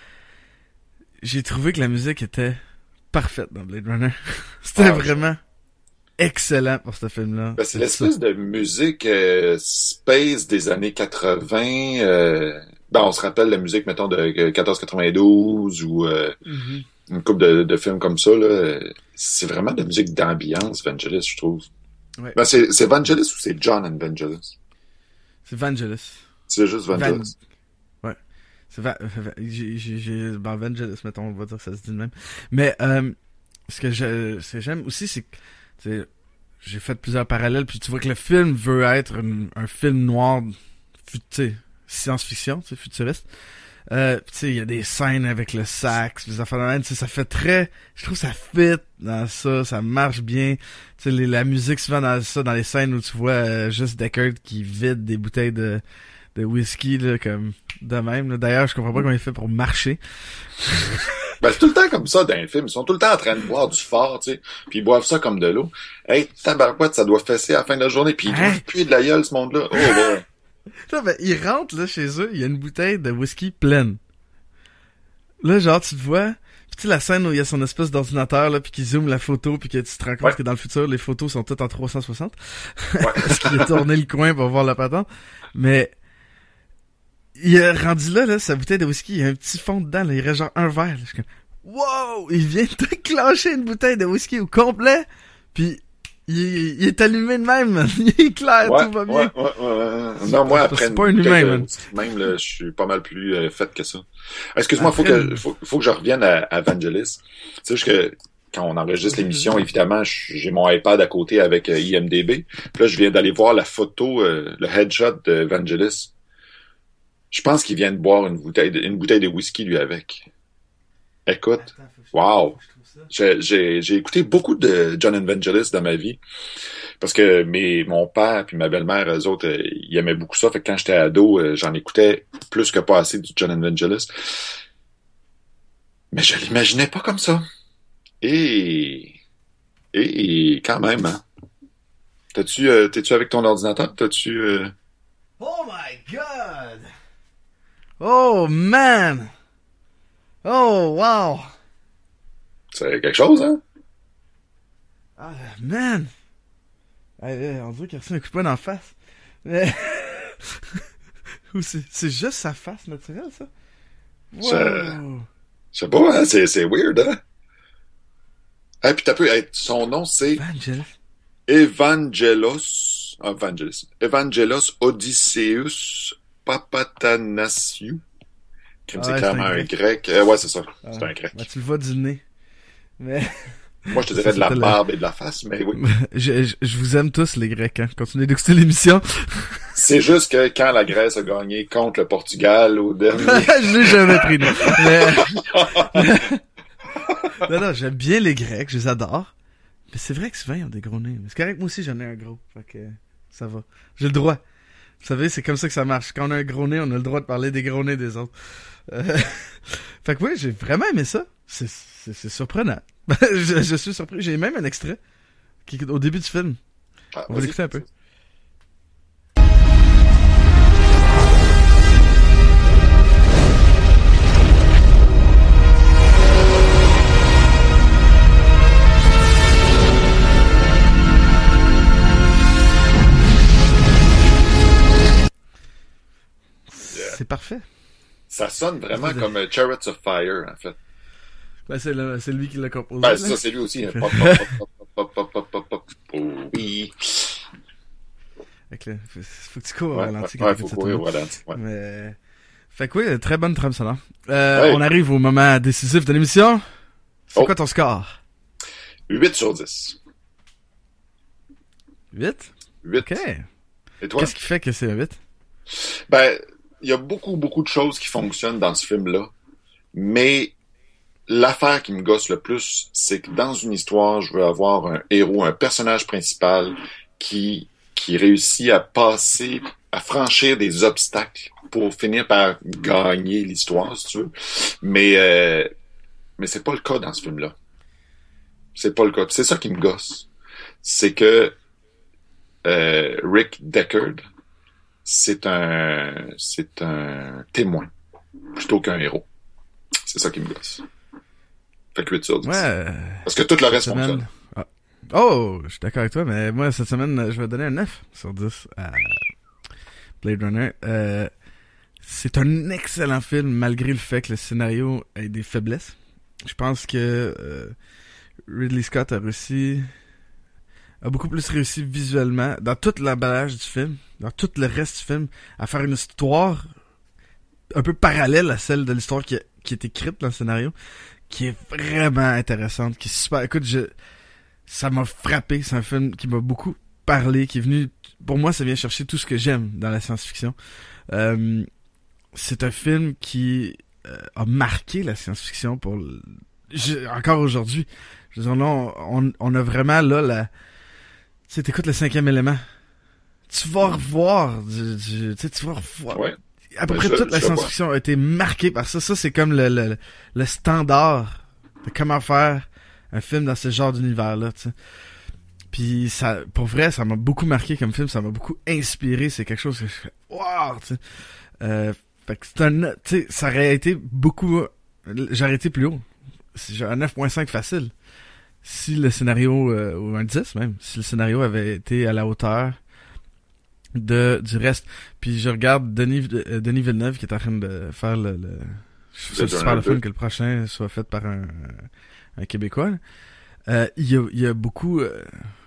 J'ai trouvé que la musique était parfaite dans Blade Runner. C'était ah, vraiment excellent pour ce film-là. Ben, c'est l'espèce ça. de musique euh, space des années quatre-vingts. Euh, ben, on se rappelle la musique, mettons, de quatorze quatre-vingt-douze ou euh, mm-hmm. une couple de, de films comme ça. Là. C'est vraiment de la musique d'ambiance, Vangelis, je trouve. Ouais. Ben, c'est, c'est Vangelis ou c'est John and Vangelis? C'est Vangelis. C'est juste Vangelis. Van... Ouais. C'est Va... j'ai, j'ai, j'ai... Ben, Vangelis, mettons, on va dire que ça se dit de même. Mais euh, ce, que je... ce que j'aime aussi, c'est que t'sais, j'ai fait plusieurs parallèles, puis tu vois que le film veut être un, un film noir, t'sais, science-fiction, t'sais, futuriste. Euh, tu sais, il y a des scènes avec le sax, les affaires de même, ça fait très, je trouve que ça fit dans ça, ça marche bien. Tu sais, la musique souvent dans ça, dans les scènes où tu vois euh, juste Deckard qui vide des bouteilles de de whisky là, comme de même. Là. D'ailleurs, je comprends pas comment il fait pour marcher. Ben, c'est tout le temps comme ça dans les films. Ils sont tout le temps en train de boire du fort, tu sais. Puis ils boivent ça comme de l'eau. Hey, tabarouette, ça doit fesser à la fin de la journée. Puis ils doivent hein? puer de la gueule, ce monde-là. Oh, ouais. Là, ben, ils rentrent, là, chez eux, il y a une bouteille de whisky pleine. Là, genre, tu te vois, pis tu sais, la scène où il y a son espèce d'ordinateur, là, pis qui zoome la photo, pis que tu te rends compte ouais. que dans le futur, les photos sont toutes en trois cent soixante. Ouais. Parce qu'il a tourné le coin pour voir la patente. Mais, il a rendu là, là, sa bouteille de whisky, il y a un petit fond dedans, là, il reste genre un verre, là. Je suis comme, wow! Il vient de clencher une bouteille de whisky au complet, pis il, il est allumé de même, il est clair, ouais, tout va bien. Ouais, ouais, ouais. Non, moi, après c'est pas un humain, man. Même, là, je suis pas mal plus euh, fait que ça. Excuse-moi, après... faut que, faut, faut que je revienne à, à Vangelis. C'est juste que, quand on enregistre l'émission, évidemment, j'ai mon iPad à côté avec euh, I M D B. Puis là, je viens d'aller voir la photo, euh, le headshot de Vangelis. Je pense qu'il vient de boire une bouteille de, une bouteille de whisky, lui, avec. Écoute, wow! J'ai, j'ai, j'ai écouté beaucoup de John and Vangelis dans ma vie, parce que mes, mon père puis ma belle-mère, eux autres, euh, ils aimaient beaucoup ça. Fait que quand j'étais ado, euh, j'en écoutais plus que pas assez du John and Vangelis. Mais je l'imaginais pas comme ça. Et, et, et quand même, hein. T'as-tu, euh, t'es-tu avec ton ordinateur? T'as-tu... Euh... Oh my God! Oh man! Oh wow! C'est quelque chose, hein? Ah, man! Hey, on dirait qu'il a reçu un coup de poing dans la face. Mais... c'est, c'est juste sa face naturelle, ça? Wow! Je sais pas, hein? C'est, c'est weird, hein? Hey, puis t'as pu... Hey, son nom, c'est... Evangelos. Evangelos... Evangelos. Evangelos Odysseus Papatanasiou. Ah, c'est clairement un grec. grec. Euh, ouais, c'est ça. Ah, c'est un grec. Ben, tu le vois du nez. Mais... Moi, je te dirais de la barbe la... et de la face, mais oui. Je, je, je vous aime tous, les Grecs, hein. Continuez d'écouter l'émission. C'est juste que quand la Grèce a gagné contre le Portugal au dernier... je l'ai jamais pris, non. Mais... non, non, j'aime bien les Grecs, je les adore. Mais c'est vrai que souvent, ils ont des gros nez. Mais c'est correct, moi aussi, j'en ai un gros. Fait que ça va. J'ai le droit. Vous savez, c'est comme ça que ça marche. Quand on a un gros nez, on a le droit de parler des gros nez des autres. Euh... fait que oui, j'ai vraiment aimé ça. C'est, c'est, c'est surprenant. je, je suis surpris. J'ai même un extrait qui est au début du film. Ah, on va l'écouter un peu. C'est parfait. Ça sonne vraiment comme uh, Chariots of Fire, en fait. Ben, c'est, le, c'est lui qui l'a composé. Ben, c'est ça, c'est lui aussi. Hein. Pop, pop, pop, pop, pop, pop, pop. Oui. Fait que là, faut que tu cours au ouais, ralenti. Ouais, ouais faut courir au ralenti. Ouais. Mais... Fait que oui, très bonne trame sonore. Euh, ouais. On arrive au moment décisif de l'émission. C'est oh. quoi ton score? huit sur dix. huit? huit. OK. Et toi? Qu'est-ce qui fait que c'est un huit? Ben, il y a beaucoup, beaucoup de choses qui fonctionnent dans ce film-là. Mais l'affaire qui me gosse le plus, c'est que dans une histoire, je veux avoir un héros, un personnage principal qui, qui réussit à passer, à franchir des obstacles pour finir par gagner l'histoire, si tu veux. Mais, euh, mais c'est pas le cas dans ce film-là. C'est pas le cas. Puis c'est ça qui me gosse. C'est que euh, Rick Deckard, c'est un c'est un témoin plutôt qu'un héros. C'est ça qui me gosse. Fait que huit sur dix. Ouais. Parce que tout le reste semaine... fonctionne. Ah. Oh, je suis d'accord avec toi, mais moi, cette semaine, je vais donner un neuf sur dix à Blade Runner. Euh, c'est un excellent film, malgré le fait que le scénario ait des faiblesses. Je pense que euh, Ridley Scott a réussi... a beaucoup plus réussi visuellement, dans tout l'emballage du film, dans tout le reste du film, à faire une histoire un peu parallèle à celle de l'histoire qui, qui est écrite dans le scénario, qui est vraiment intéressante, qui est super... Écoute, je, ça m'a frappé, c'est un film qui m'a beaucoup parlé, qui est venu... Pour moi, ça vient chercher tout ce que j'aime dans la science-fiction. Euh, c'est un film qui euh, a marqué la science-fiction pour... Le, je, encore aujourd'hui. Je veux dire, là, on, on a vraiment, là, la... Tu sais, t'écoutes le cinquième élément. Tu vas revoir du, du tu sais, tu vas revoir. Ouais. À peu Mais près je- toute la je vois. science-fiction a été marquée par ça. Ça, c'est comme le, le, le standard de comment faire un film dans ce genre d'univers-là, tu sais. Puis ça, pour vrai, ça m'a beaucoup marqué comme film. Ça m'a beaucoup inspiré. C'est quelque chose que je fais, wow, tu sais. Euh, fait que c'est un, tu sais, ça aurait été beaucoup, j'aurais été plus haut. C'est un neuf virgule cinq facile. Si le scénario, euh, ou un dix même, si le scénario avait été à la hauteur de du reste. Puis je regarde Denis, euh, Denis Villeneuve qui est en train de faire le... le... Je trouve ça Le super le fun deux. que le prochain soit fait par un, un Québécois. Euh, il y a, il y a beaucoup... Euh,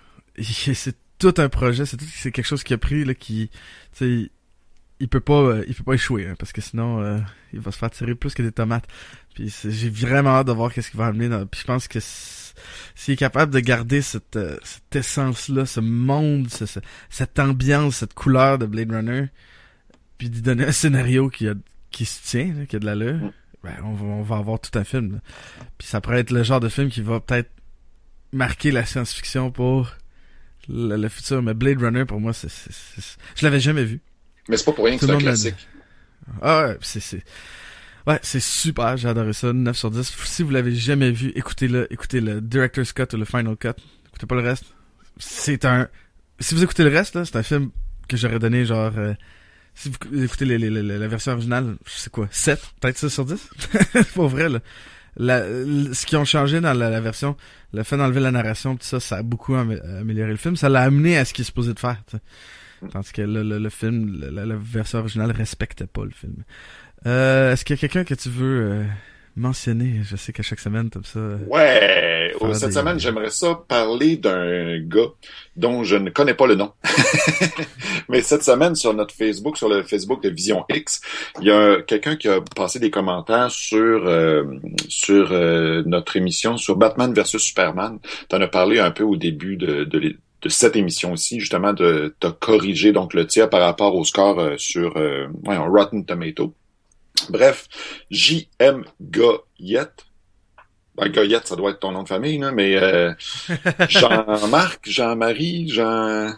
c'est tout un projet, c'est tout, c'est quelque chose qui a pris, là, qui... Tu sais, il peut pas euh, il peut pas échouer, hein, parce que sinon euh, il va se faire tirer plus que des tomates. Puis c'est, j'ai vraiment hâte de voir qu'est-ce qu'il va amener dans, puis je pense que s'il est capable de garder cette euh, cette essence là, ce monde, ce, ce, cette ambiance, cette couleur de Blade Runner, puis d'y donner un scénario qui a qui se tient, là, qui a de l'allure, mm. ben on va on va avoir tout un film là. Puis ça pourrait être le genre de film qui va peut-être marquer la science-fiction pour le, le futur, mais Blade Runner pour moi c'est, c'est, c'est je l'avais jamais vu. Mais c'est pas pour rien que Tout c'est le un monde classique. Ah ouais, c'est, c'est... Ouais, c'est super, j'ai adoré ça, neuf sur dix. Si vous l'avez jamais vu, écoutez-le, écoutez le Director's Cut ou le Final Cut. Écoutez pas le reste. C'est un... Si vous écoutez le reste, là, c'est un film que j'aurais donné genre... Euh... Si vous écoutez les, les, les, la version originale, je sais quoi, sept, peut-être six sur dix. C'est pas vrai, là. La, la, ce qu'ils ont changé dans la, la version, le fait d'enlever la narration, tout ça, ça a beaucoup amé- amélioré le film. Ça l'a amené à ce qu'il est supposé de faire, t'sais. Tandis que le, le, le film, la, la version originale respectait pas le film. Euh, est-ce qu'il y a quelqu'un que tu veux euh, mentionner? Je sais qu'à chaque semaine, comme ça... Euh, Ouais! Oh, cette des... semaine, j'aimerais ça parler d'un gars dont je ne connais pas le nom. Mais cette semaine, sur notre Facebook, sur le Facebook de Vision X, il y a quelqu'un qui a passé des commentaires sur euh, sur euh, notre émission, sur Batman versus Superman. T'en as parlé un peu au début de, de l'é- de cette émission aussi, justement, de t'as corrigé donc le tir par rapport au score euh, sur euh, ouais, Rotten Tomato. Bref, J M Goyette. Ben, Goyette, ça doit être ton nom de famille, là, mais euh, Jean-Marc, Jean-Marie, Jean...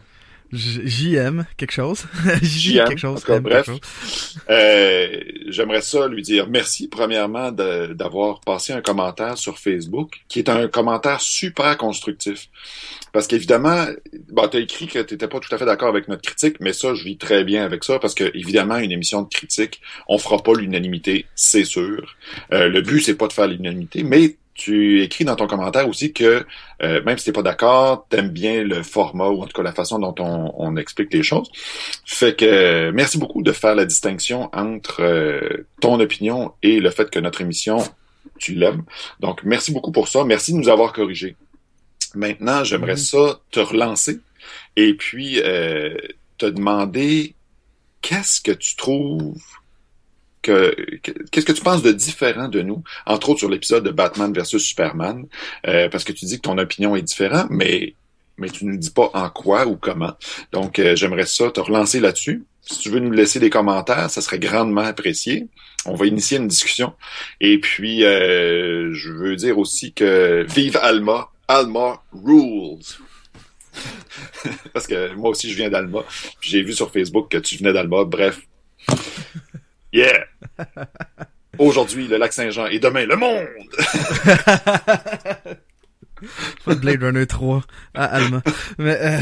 J M quelque chose. J M, quelque chose. en tout cas, M bref. quelque chose. Euh, j'aimerais ça lui dire merci, premièrement, de, d'avoir passé un commentaire sur Facebook, qui est un commentaire super constructif. Parce qu'évidemment, bah, t'as écrit que t'étais pas tout à fait d'accord avec notre critique, mais ça, je vis très bien avec ça, parce que, évidemment, une émission de critique, on fera pas l'unanimité, c'est sûr. Euh, le but, c'est pas de faire l'unanimité, mais tu écris dans ton commentaire aussi que, euh, même si t'es pas d'accord, t'aimes bien le format, ou en tout cas la façon dont on, on explique les choses. Fait que, euh, merci beaucoup de faire la distinction entre euh, ton opinion et le fait que notre émission, tu l'aimes. Donc, merci beaucoup pour ça. Merci de nous avoir corrigés. Maintenant, j'aimerais mmh. ça te relancer et puis euh, te demander qu'est-ce que tu trouves que, que qu'est-ce que tu penses de différent de nous, entre autres sur l'épisode de Batman versus Superman, euh, parce que tu dis que ton opinion est différente, mais mais tu ne dis pas en quoi ou comment. Donc, euh, j'aimerais ça te relancer là-dessus. Si tu veux nous laisser des commentaires, ça serait grandement apprécié. On va initier une discussion. Et puis, euh, je veux dire aussi que vive Alma! Alma rules. Parce que moi aussi, je viens d'Alma. J'ai vu sur Facebook que tu venais d'Alma. Bref. Yeah! Aujourd'hui, le lac Saint-Jean et demain, le monde! Pas de Blade Runner trois à Alma. Mais, euh...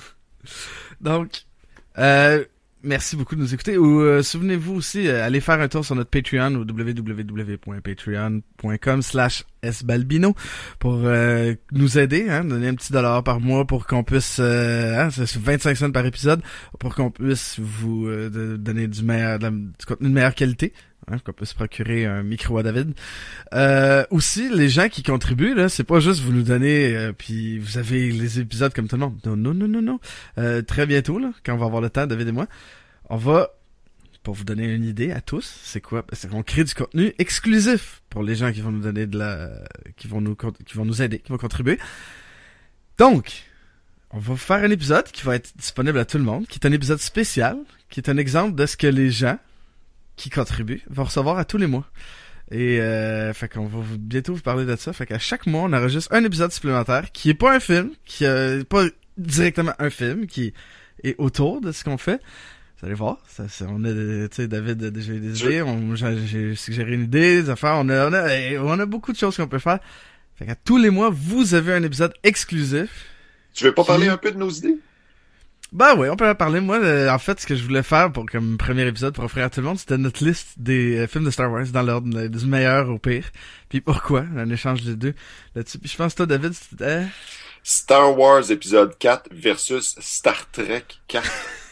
donc, euh... merci beaucoup de nous écouter. Ou euh, souvenez-vous aussi, euh, allez faire un tour sur notre Patreon au w w w point patreon point com slash s balbino pour euh, nous aider, hein, donner un petit dollar par mois pour qu'on puisse, euh, hein, c'est vingt-cinq cents par épisode, pour qu'on puisse vous euh, de, donner du meilleur, de la, du contenu de meilleure qualité. Hein, qu'on peut se procurer un micro à David. Euh, aussi, les gens qui contribuent, là, c'est pas juste vous nous donnez, euh, puis vous avez les épisodes comme tout le monde. Non, non, non, non, non. Euh, très bientôt, là, quand on va avoir le temps, David et moi, on va, pour vous donner une idée à tous, c'est quoi? C'est qu'on crée du contenu exclusif pour les gens qui vont nous donner de la, qui vont nous, qui vont nous aider, qui vont contribuer. Donc, on va faire un épisode qui va être disponible à tout le monde, qui est un épisode spécial, qui est un exemple de ce que les gens qui contribuent vont recevoir à tous les mois. Et euh, fait qu'on va vous, bientôt vous parler de ça. Fait qu'à chaque mois, on enregistre un épisode supplémentaire qui est pas un film, qui est pas directement un film, qui est autour de ce qu'on fait. Vous allez voir, ça, ça, on a, tu sais, David a déjà eu des idées, on, j'ai, j'ai suggéré une idée, des affaires, on a, on a, on a beaucoup de choses qu'on peut faire. Fait qu'à tous les mois, vous avez un épisode exclusif. Tu veux pas qui... parler un peu de nos idées? Ben oui, on peut en parler. Moi, euh, en fait, ce que je voulais faire pour comme premier épisode pour offrir à tout le monde, c'était notre liste des euh, films de Star Wars dans l'ordre euh, du meilleur au pire. Puis pourquoi, un échange des deux là-dessus. Puis je pense que toi, David, c'était... Star Wars épisode quatre versus Star Trek quatre.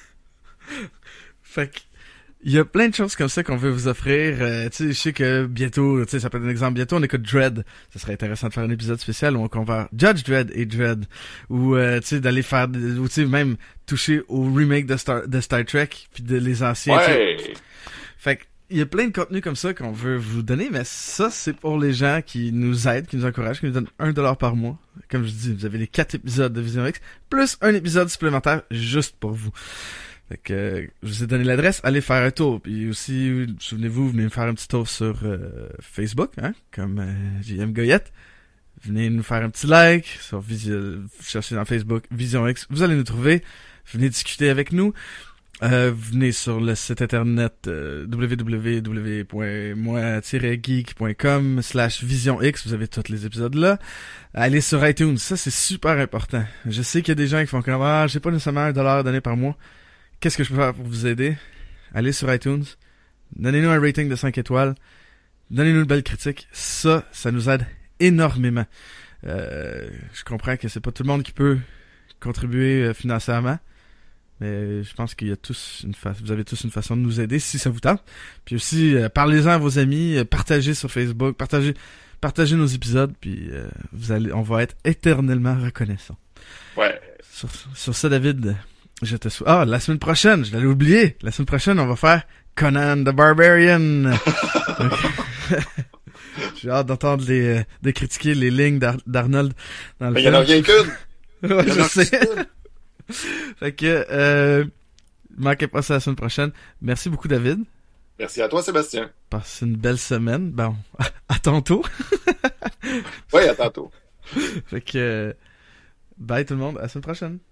Fait que il y a plein de choses comme ça qu'on veut vous offrir. Euh, tu sais, je sais que bientôt, tu sais, ça peut être un exemple. Bientôt, on écoute Dredd. Ça serait intéressant de faire un épisode spécial où on compare Judge Dredd et Dredd. Ou, euh, tu sais, d'aller faire, ou tu sais, même toucher au remake de Star, de Star Trek puis de les anciens. Ouais. T'sais. Fait que il y a plein de contenus comme ça qu'on veut vous donner, mais ça, c'est pour les gens qui nous aident, qui nous encouragent, qui nous donnent un dollar par mois. Comme je dis, vous avez les quatre épisodes de Vision X, plus un épisode supplémentaire juste pour vous. Fait que, euh, je vous ai donné l'adresse, allez faire un tour. Puis aussi, souvenez-vous, venez me faire un petit tour sur euh, Facebook, hein, comme euh, J M Goyette. Venez nous faire un petit like sur Vision, cherchez dans Facebook Vision X, vous allez nous trouver. Venez discuter avec nous. Euh, venez sur le site internet euh, w w w point moi tiret geek point com slash vision x, vous avez tous les épisodes là. Allez sur iTunes, ça c'est super important. Je sais qu'il y a des gens qui font comme ah, j'ai pas nécessairement un dollar donné par mois. Qu'est-ce que je peux faire pour vous aider? Allez sur iTunes, donnez-nous un rating de cinq étoiles, donnez-nous une belle critique. Ça, ça nous aide énormément. Euh, je comprends que c'est pas tout le monde qui peut contribuer euh, financièrement, mais je pense qu'il y a tous une fa- vous avez tous une façon de nous aider si ça vous tente. Puis aussi, euh, parlez-en à vos amis, euh, partagez sur Facebook, partagez, partagez nos épisodes, puis euh, vous allez, on va être éternellement reconnaissants. Ouais. Sur, sur ça, David. Je te souhaite... Ah, la semaine prochaine, je l'avais oublié. La semaine prochaine, on va faire Conan the Barbarian. J'ai hâte d'entendre les, euh, de critiquer les lignes d'Ar- d'Arnold dans le Mais il film. y en a rien qu'une. Ouais, je sais. Fait que, euh, manquez pas ça la semaine prochaine. Merci beaucoup, David. Merci à toi, Sébastien. Passe une belle semaine. Bon, à tantôt. Oui, à tantôt. Fait que, bye tout le monde. À la semaine prochaine.